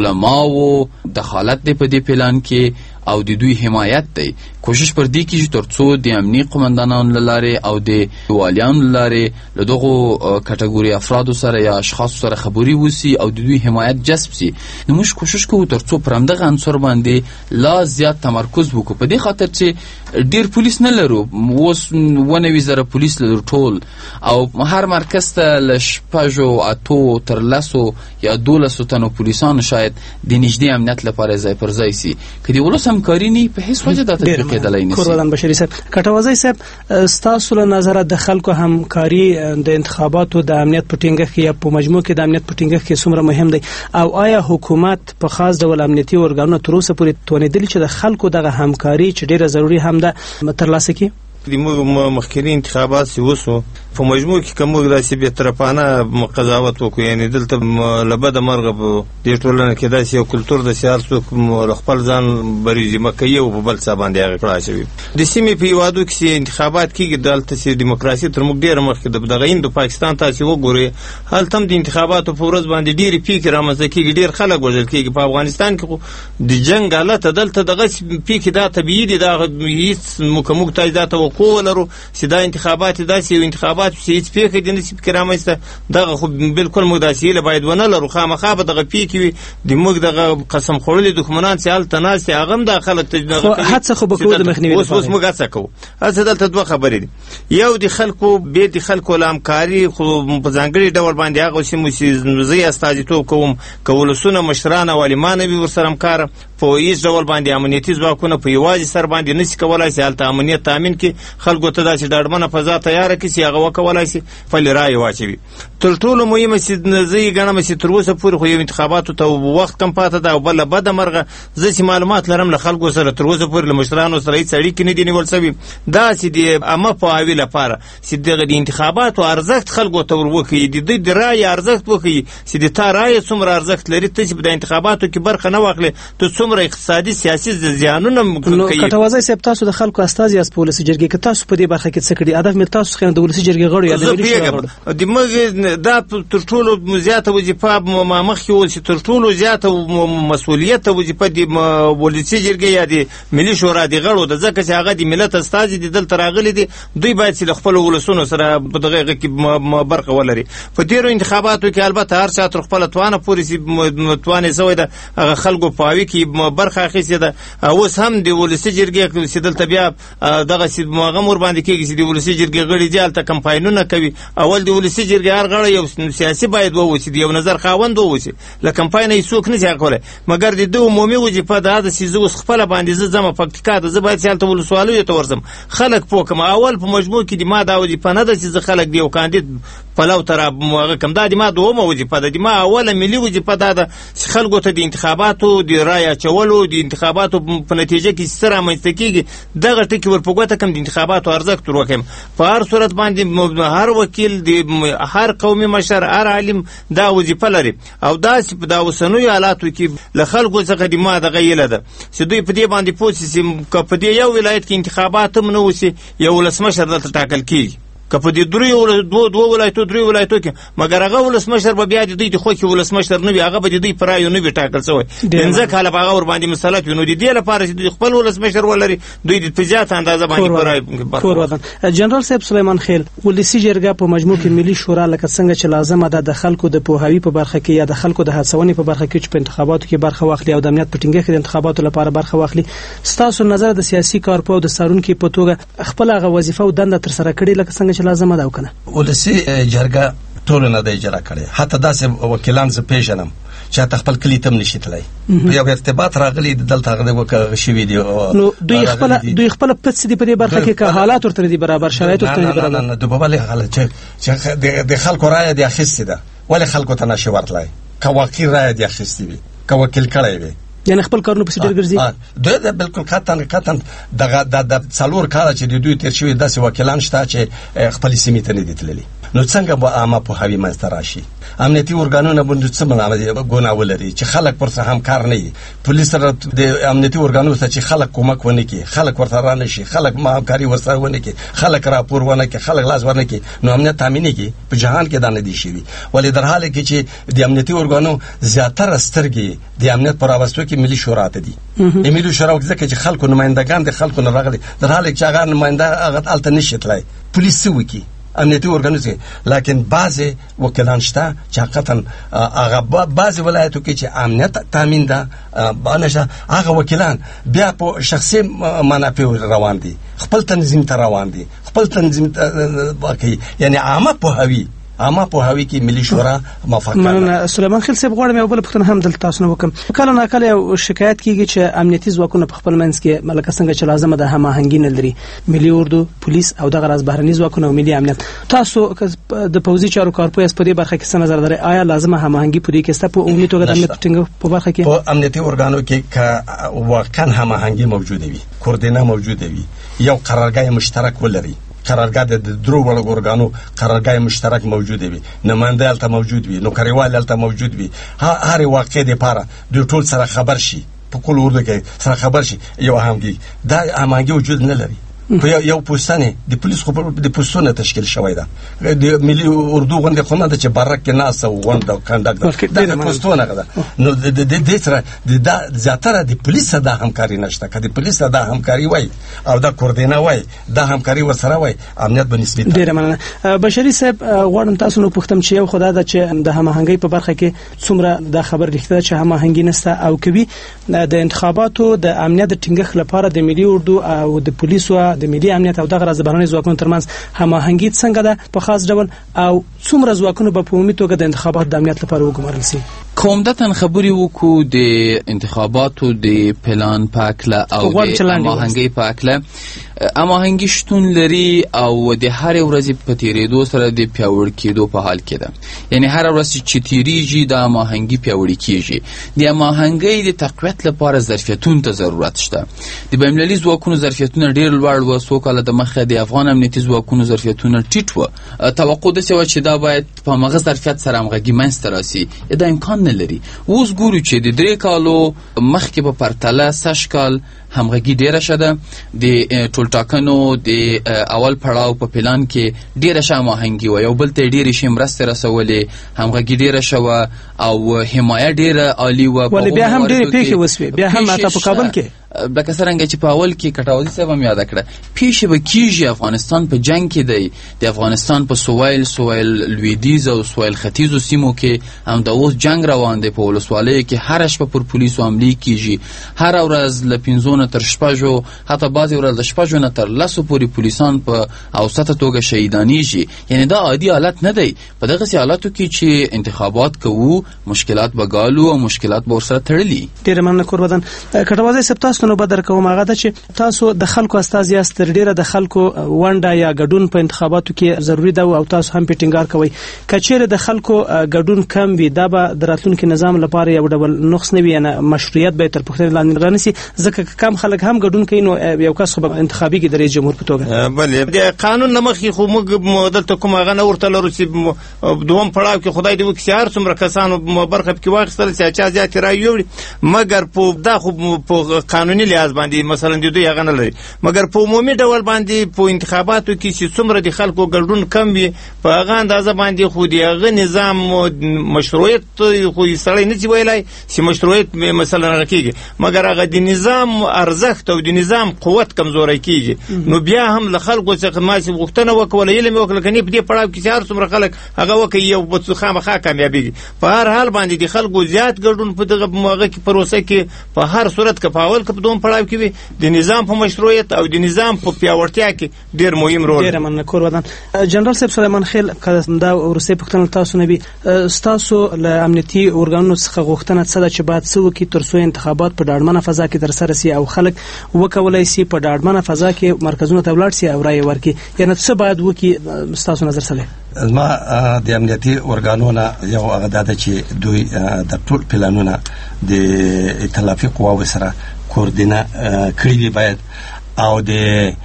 Speaker 19: علماو دخالت دی په دې پلان کې او د دوی حمایت دی. کوشش پر دې کیږي ترڅو د امنی قومندانانو لاره او د والیانو لاره له دغه کټګوري افرادو سره یا اشخاص سره خبري وسی او د دوی حمایت جذب سي. نو موږ کوشش کوو ترڅو پر همدغه عنصر باندې لا زیات تمرکز وکړو، په دې خاطر چې ډیر پولیس نه لرو. اوس ونه وزره پولیس لرو ټول او هر مرکز ته لشپږو اتو تر لسو یا دولسو تنو پولیسانو شاید د نږدې امنیت لپاره ځای پر ځای سي. کدی ولوس همکاري نه په هیڅ وجه د تطبیق کېدلای نه سي.
Speaker 18: کورولان بشری صاحب، کټوازی صاحب، ستاسو له نظر د خلکو همکاري د انتخاباتو د امنیت په ټینګښت کې یا په مجموع کې د امنیت په ټینګښت کې څومره مهم دی او آیا حکومت په خاص ډول امنیتي ارګانونو تر اوسه پورې توانیدلی چې د خلکو دغه همکاري چې ډیره ضروری هم ده ترلاسه کړي؟
Speaker 21: د مخکري انتخابات چې وسو په مجموع کې کوم داسې به طرفانه قضاوت وکړو، یعنی دلته لبد مرغه په دې ټولنه کې داسې یو کلتور د سیار څوک خپل ځان بریزي مکه یو په بل څه باندې هغه کړی شوی. د سیمې په یوادو کې انتخابات کېږي، دلته چې دیموکراسي تر موږ ډېر مخکې د دغه هند پاکستان تاسو وګورئ، هلته هم د انتخاباتو په ورځ باندې ډېرې پیښې رامنځته کېږي، ډېر خلک وژل کېږي. په افغانستان کې خو د جنګ حالت دلته دغه پیښې دا طبیعي دي، دا هیڅ موږ ته دا توقع ولرو چې دا انتخابات داسې یو انتخابات چې هیڅ پیښې دې نشي پکې رامنځته، دغه خو بالکل موږ داسې هیله باید ونه لرو. خامخا به دغه پیښې وي، د موږ دغه قسم خوړلي دښمنان چې هلته ناست دي هغه هم دا خلک
Speaker 18: هڅه خو به کوو د مخنیوي
Speaker 21: لپاره. اوس موږ هڅه کوو. هڅه دلته دوه خبرې دي، یو د خلکو بې د خلکو له همکاري خو په ځانګړي ډول باندې هغه سیمو چې زه یې استازیتوب کوم که ولسونه مشران او عالمان وي ورسره همکاره، په هیڅ ډول باندې امنیتي ځواکونه په یوازې سر باندې نشي کولی چې هلته امنیت تامین کړي، خلکو ته داسې ډاډمنه فضا تیاره کړي چې هغه وکولی شي خپلې رایې واچوي. تر ټولو مهمه چې زه یې ګڼم چې تر اوسه پورې خو یو انتخاباتو ته وخت کم پاته ده، او بله بده مرغه زه چې معلومات لرم له خلکو سره تر اوسه پورې له مشرانو سره هېڅ اړیکې نه دي نیول شوي. داسې د عامه پوهاوي لپاره چې دغه د انتخاباتو ارزښت خلکو ته ور وښیي، د دوی د رایې ارزښت وښیي چې د تا رایې څومره ارزښت لري، ته چې په د انتخاباتو کې برخه نه واخلې ته څومره اقتصادي سیاسي زیانونه کوي.
Speaker 18: نو کټوازی صاحب تاسو د خلکو استازي یاست په ولسي جرګې کې، تاسو په دې برخه کې څه کړي؟ هدف مې تاسو خو د ولسي جرګې غړو یا د ملي شورا غړو
Speaker 21: د موږ دا تر ټولو زیاته وظیفه ما مخکې وویل چې تر ټولو زیاته مسؤلیت وظیفه د ولسي جرګې یا د ملي شورا د غړو ده، ځکه چې هغه د ملت استازي دي، دلته راغلي دي، دوی باید چې له خپلو ولسونو سره په دغه هغه کې برخه ولري. په تېرو انتخاباتو کې البته هر چا تر خپله توانه پورې چې توانې شوی ده هغه خلکو په پوهاوي کې برخه اخیستې ده. اوس هم د ولسي جرګې چې دلته بیا دغه هغه مور باندې کېږي چې د ولسي جرګې غړي دي هلته کمپاینونه کوي. اول د ولسي جرګې هر غړی یو سیاسي باید واوسي، د یو نظر خاوند واوسي، له کمپاینه یې څوک نشي کولی، مګر د ده عمومي وظیفه دا ده چې زه اوس خپله باندې زه ځمه پکتیکا ته، زه باید چې هلته ولسوالیو ته ورځم خلک پوه کړم. اول په مجموع کې د ما دا وظیفه نه ده چې زه خلک د یو کاندید پلو ته هغه کم، دا د ما دومه وظیفه ده، د ما اوله ملي وظیفه دا ده چې خلکو ته د انتخاباتو د رایې اچولو د انتخاباتو په نتیجه کې څه رامنځته کېږي دغه ټکي ور په ګوته کړم، د انتخاباتو ارزښت ور وښیم. په هر صورت باندې هر وکیل د هر قومي مشر هر عالم دا وظیفه لري، او داسې په دا اوسنیو حالاتو کې له خلکو څخه د ما دغه هیله ده چې دوی په دې باندې پوه شي چې که په دې یو ولایت کې انتخابات هم نه وشي یو ولسمشر دلته ټاکل کېږي، که په دې دریو دوه دوه ولایتو دریو ولایتو کې، مګر هغه ولسمشر به بیا د دوی د خوښې ولسمشر نه وي، هغه به د دوی په رایو نه وي ټاکل شوی، پنځه کاله به هغه ورباندې مسلط وي. نو د دې لپاره چې دوی خپل ولسمشر ولري دوی د په زیاته اندازه باندې په رایو
Speaker 18: برخه. جنرال صاحب سلیمان خیل، ولسي جرګه په مجموع کې ملي شورا لکه څنګه چې لازمه ده د خلکو د پوهاوي په برخه کې یا د خلکو د هڅونې په برخه کې چې په انتخاباتو کې برخه واخلي او د امنیت په ټینګښت کې د انتخاباتو لپاره برخه واخلي، ستاسو نظر د سیاسي کارپوه او د څارونکي په توګه خپل هغه وظیفه او دنده تر سره کړې لکه څنګه چې لازمه ده او کنه؟
Speaker 20: ولسي جرګه ټول نه د اجرا کړي، حتی داسې وکیلان زه پیژنم چې ته خپل کلی تم نشي تلای، په یو ارتباط راغلي دلته هغه وکړه شوی دی.
Speaker 18: نو دوی خپل دوی خپل پڅ دی په دې برخه کې که حالات ورته دي برابر، شرایط ورته دي برابر،
Speaker 20: نه د بابا له حالت چې د خلکو رائے دی اخیستې ده، ولې خلکو ته نشي ورتلای، که واقعي رائے دی اخیستې وي، که وکیل کړی وي،
Speaker 18: یعنی خپل کارونه په ډیر ګرځي.
Speaker 20: دوی د بالکل کاتن کاتن دغه د څلور کال چې دوی تیر شوی داسې وکیلان شته چې خپل سیمې ته نه دي تللي. نو څنګه به عامه پوهاوی منځته راشي؟ امنیتي ارګانونه باندې څه باندې ګناه ولري چې خلک پر څه همکار نه وي، پولیس سره د امنیتي ارګانونو ته چې خلک کومک ونه کړي، خلک ورته را نه شي، خلک ما همکاري ورسره ونه کړي، خلک راپور ونه کړي، خلک لاس ورنه کړي، نو امنیت تامین کړي. په جهان کې دا نه دي شوي، ولې در حال کې چې د امنیتي ارګانو زیاتره سترګې د امنیت پر راوستو کې ملي شورا ته دي. د ملي شورا ځکه چې خلکو نمائندگان د خلکو نه راغلي، در حال کې چې هغه نماینده هغه الته نشي تلای، پولیس څه وکړي، امنیتي ارګانونه، لکن بعضې وکیلان شته چې حقیقتا هغه بعضې ولایتو کې چې امنیت تامین ده نشته، هغه وکیلان بیا په شخصي منافع روان دي، خپل تنظیم ته روان دي، خپل تنظیم ته یعنی عامه پوهاوی عامه پوهاوی کې ملي شورا موافقه.
Speaker 18: مننه. سلیمان خیل صاحب غواړم یو بل پوښتنه هم دلته تاسو نه وکم. کله نه کله یو شکایت کیږي چې امنیتي ځواکونه په خپل منځ کې ملکه څنګه چې لازمه ده هماهنګي نه لري، ملي اردو، پولیس او دغه راز بهرني ځواکونه او ملي امنیت. تاسو د پوځي چارو کارپوه په دې برخه کې څه نظر لرئ؟ آیا لازمه هماهنګي په دې کې ست په عمومي توګه د امنیت ټینګ په برخه کې
Speaker 20: په امنیتي ارګانو کې که واقعا هماهنګي موجوده وي، کوردینه موجوده وي، یو قرارګاه مشترک ولري، قرارګاه د درو وړ ګورګانو قرارګاه مشترک موجود وي، نماینده هلته موجود وي، نوکریوال هلته موجود وي، هر واقع دپاره دوی ټول سره خبر شي، په کل اردو کې سره خبر شي، یو همږي دا همږي وجود نه لري. په یو پوستانه د پولیس خو د پوستونه تشکیل شوی ده، د ملي اردو غونډه خو نه ده چې برک کې ناس او غونډه کنډک د پوستونه غده. نو د دې سره د زیاتره د پولیس د همکاري نشته. کله د پولیس د همکاري وای او د کوردینه وای د همکاري ورسره وای، امنیت به نسبت.
Speaker 18: ډیره مننه بشری صاحب. غواړم تاسو نو پوښتم چې یو خدای ده چې د هماهنګي په برخه کې څومره د خبر رښتیا چې هماهنګي نشته، او کوي د انتخاباتو د امنیت د ټینګښت لپاره د ملي اردو او د پولیسو د ملي امنیت او دغه زبرانه ځواکونو ترمنځ هماهنګي څنګه ده په خاص ډول، او څومره ځواکونه په عمومي توګه د انتخاباتو د امنیت لپاره وګمارل شي؟
Speaker 19: کومدتن خبري وکړو د انتخاباتو د پلان پاکله او د هماهنګي پاکله. هماهنګي شتون لري او د هر ورځې په تیریدو سره د پیاوړ کېدو په حال کې ده. یعنی هر ورځ چې تیریږي د هماهنګي پیاوړی کیږي. د هماهنګي د تقویت لپاره ظرفیتونو ته ضرورت شته. د بین‌المللي ځواکونو ظرفیتونه ډېر لوړ و، څو کاله د مخه د افغان امنیتي ځواکونو ظرفیتونه ټیټ و. توقع داسې وه چې دا باید په هماغه ظرفیت سره همغږي منځته راسي، دا امکان نه لري. اوس ګورو چې د درې کالو مخکې په پرتله سږ کال همغږي ډیره شده. د ټولټاکنو د اول پړاو په پلان کې ډیره ښه هماهنګي و، یو بل ته ډیرې ښې مرستې رسولې، همغږي ډیره شوه او حمایه ډیره عالي وه.
Speaker 18: ولې بیا هم ډیرې پیښې وسوې، بیا هم حتی په کابل کې
Speaker 19: لکه څرنګه چې په اول کې کټاوزي صاحب هم یاد کړه، پیښې به کیږي. افغانستان په جنگ کې دی، د افغانستان په سویل سویل لویدیځ او سویل ختیځو سیمو کې هم د اوس جنگ روان دی. په ولسوالیو کې هر شپه پر پولیسو حملې کیږي، هر ورځ له پنځو نه تر شپږو، حتی بعضې ورځ له شپږو نه تر لسو پورې پولیسان په اوسطه توګه شهیدانېږي. یعنی دا عادي حالت نه دی. په دغسې حالاتو کې چې انتخابات کوو، مشکلات به ګالو او مشکلات به ورسره تړلي.
Speaker 18: ډېره مننه کوربدن. کټوازی صاحب تاسو نو بدر کوم هغه ده چې تاسو د خلکو استازي یاست، تر ډیره د خلکو ونډه یا ګډون په انتخاباتو کې ضروری ده او تاسو هم په ټینګار کوي. کچېره د خلکو ګډون کم وي، دا به د راتلونکي نظام لپاره یو ډول نقص نه وي، نه مشروعیت به تر پوښتنې لاندې رانیسي. ځکه کم خلک هم ګډون کوي، نو یو کس خو انتخابي کې د رئیس جمهور په توګه
Speaker 21: بلې د قانون نمخې خو موږ دلته کوم هغه نه ورته لرو چې دوم پړاو کې خدای دې وکړي هر څومره کسانو برخه کې واخیستل چې چا زیات رایې وړي، مګر په دا خو په قانوني لحاظ باندې مثلا د دوی هغه نه لري. مګر په عمومي ډول باندې په انتخاباتو کې چې څومره د خلکو ګډون کم وي، په هغه اندازه باندې خو د هغه نظام مشروعیت خو سړی نه شي ویلی چې مشروعیت مثلا هغه کېږي، مګر هغه د نظام ارزښت او د نظام قوت کمزوری کېږي. نو بیا هم له خلکو څخه ما چې غوښتنه وکړله علم یې وکړله، که نه په دې پړاو کې چې هر څومره خلک هغه وکړي یو خامخا کامیابېږي. په هر حال باندې د خلکو زیات ګډون په دغه هغه کې پروسه کې په هر صورت که په اول که په دوم پړاو کې وي، د نظام په مشروعیت او د نظام په پیاوړتیا کې ډېر مهم رول.
Speaker 18: ډېره مننه کوربدن. جنرال صاحب سلیمان خیل، دا وروستۍ پوښتنه تاسو نه وي، ستاسو له امنیتي ارګانونو څخه غوښتنه څه ده چې باید څه وکړي تر څو انتخابات په ډاډمنه فضا کې ترسره سي او خلک وکولای سي په ډاډمنه فضا کې مرکزونو ته ولاړ سي او رایې ورکړي؟ یعنې څه باید وکړي ستاسو نظر څه دی؟
Speaker 20: زما د امنیتي ارګانونو یو هغه دا ده چې دوی د ټول پلانونه د ائتلافي قواو سره کوردینه کړي وي باید، او د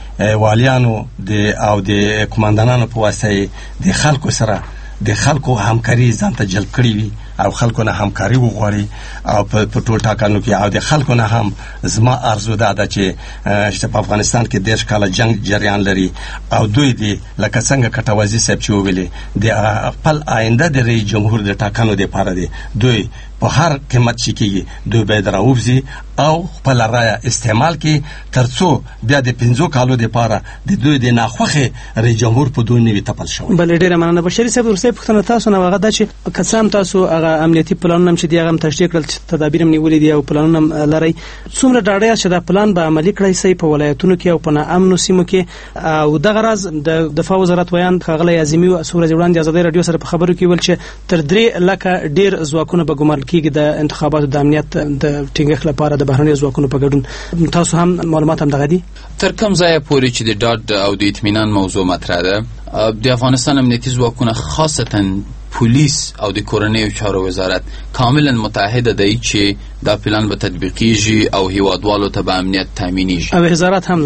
Speaker 20: والیانو د او د قوماندانانو په واسطه د خلکو سره د خلکو همکاري ځان ته جلب کړي وي او خلکو نه همکاري وغواړي او په ټول ټاکنو کې او د خلکو نه هم زما ارزو دا ده چې چې په افغانستان کې دېرش کاله جنگ جریان لري او دوی دي لکه څنګه کټوازي صاحب چې وویلې د خپل آینده د رئیس جمهور د ټاکنو دپاره دی، دوی په هر قیمت چې کېږي دوی باید راووځي او خپله رایه استعمال کړي تر څو بیا د پنځو کالو دپاره د دوی د ناخوښې رئیس جمهور په دوی نه وي تپل شوی.
Speaker 18: بلې ډېره مننه. بشري صاحب وروستۍ پوښتنه تاسو نه هغه ده چې که څه هم تاسو هغه امنیتي پلانونه هم چې دي هغه هم تشریح کړل، چې تدابیر هم نیولي دي او پلانونه هم لرئ، څومره ډاډه یاست چې دا پلان به عملي کړی سئ په ولایتونو کې او په ناامنو سیمو کې؟ او دغه راز د دفاع وزارت ویان ښاغلی اعظمي څو ورځې وړاندې ازادۍ راډیو سره په خبرو کې ویل چې تر درې لکه ډېر ځواکونه به ګمارل کېږي د انتخاباتو د امنیت د ټینګښت لپاره د بهرنیو ځواکونو په ګډون. تاسو هم معلومات هم دغه دي؟
Speaker 19: تر کوم ځایه پورې چې د ډاډ او د اطمینان موضوع مطرح ده، د افغانستان امنیتي ځواکونه خاصتا پولیس او د کورنیو چارو وزارت کاملا متحده دی چې دا پلان به تطبیقیږي او هیوادوالو ته به امنیت تامینیږي.
Speaker 18: او وزارت هم لري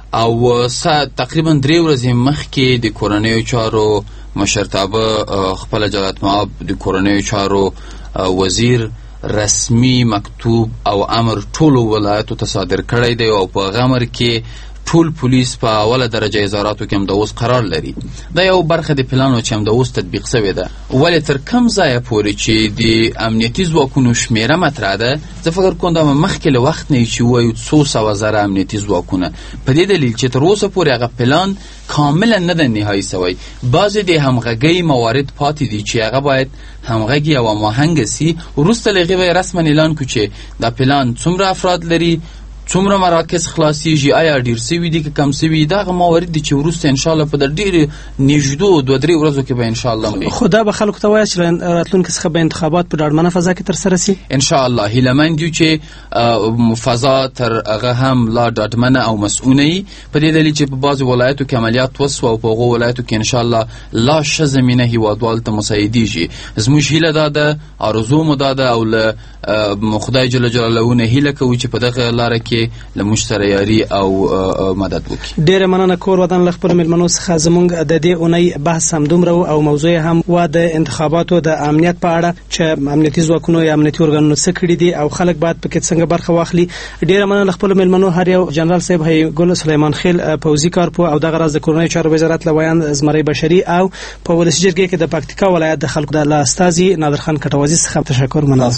Speaker 19: او تقریبا درې ورځې مخکې د کورنیو چارو مشرتابه خپل جلالت مآب د کورنیو چارو وزیر رسمي مکتوب او امر ټولو ولایتو ته صادر کړی دی او په هغه امر کې ټول پولیس په اوله درجه اداراتو کې هم د اوس قرار لري. دا یو برخه د پلانو چې هم د اوس تطبیق شوې ده. ولې تر کم ځایه پورې چې د امنیتي ځواکونو شمیره مطرح ده، زه فکر کوم دا مخکې له وخت نه چې وایو څو سوه زره امنیتي ځواکونه، په دې دلیل چې تر اوسه پورې هغه پلان کاملا نه ده نهایي سوی. بعضې د همغږۍ موارد پاتې دي چې هغه باید همغږي او هماهنګه سي. وروسته له هغې به یې رسما اعلان کړو چې دا پلان څومره افراد لري، څومره مراکز خلاصیږي، آیا ډیر سوي دي که کم سوي. دغه موارد دي چې وروسته انشاءالله په د ډېرې نږدو دوه درې ورځو کې به انشاءالله
Speaker 18: خو دا به خلکو ته وایاست چې راتلونکي څخه به انتخابات په ډاډمنه فضا کې ترسره سي.
Speaker 19: انشاءالله هیلهمند یو چې فضا تر هغه هم لا ډاډمنه او مسؤونه وي، په دې دلیل چې په بعضو ولایتو کې عملیات وسوه او په هغو ولایتو کې انشاءالله لا ښه زمینه هیوادوالو ته مساعدېږي. زموږ هیله دا ده، آرزو مو دا ده او له خدای جل جلاله نه هیله کوو چې په دغه لاره کې لموږ سره یاري او مدد وکړي.
Speaker 18: ډېره مننه کور ودان له خپلو مېلمنو څخه. زموږ د دې اونۍ بحث همدومره و او موضوع هم و د انتخاباتو د امنیت په اړه چې امنیتي ځواکونو یا امنیتي ارګانونو څه کړي دي او خلک باید پکې څنګه برخه واخلي. ډېره مننه له خپلو مېلمنو، هر یو جنرال صاحب هیګل سلیمان خیل پوځي کارپوه او دغه راز د کورنیو چارو وزارت له ویاند زمری بشري او په ولسي جرګې کې د پکتیکا ولایت د خلکو د استازي نادرخان کټوازي څخه تشکر مننه.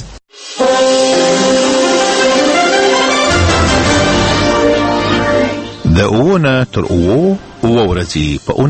Speaker 1: د اوونه تر اوو اوه ورځې په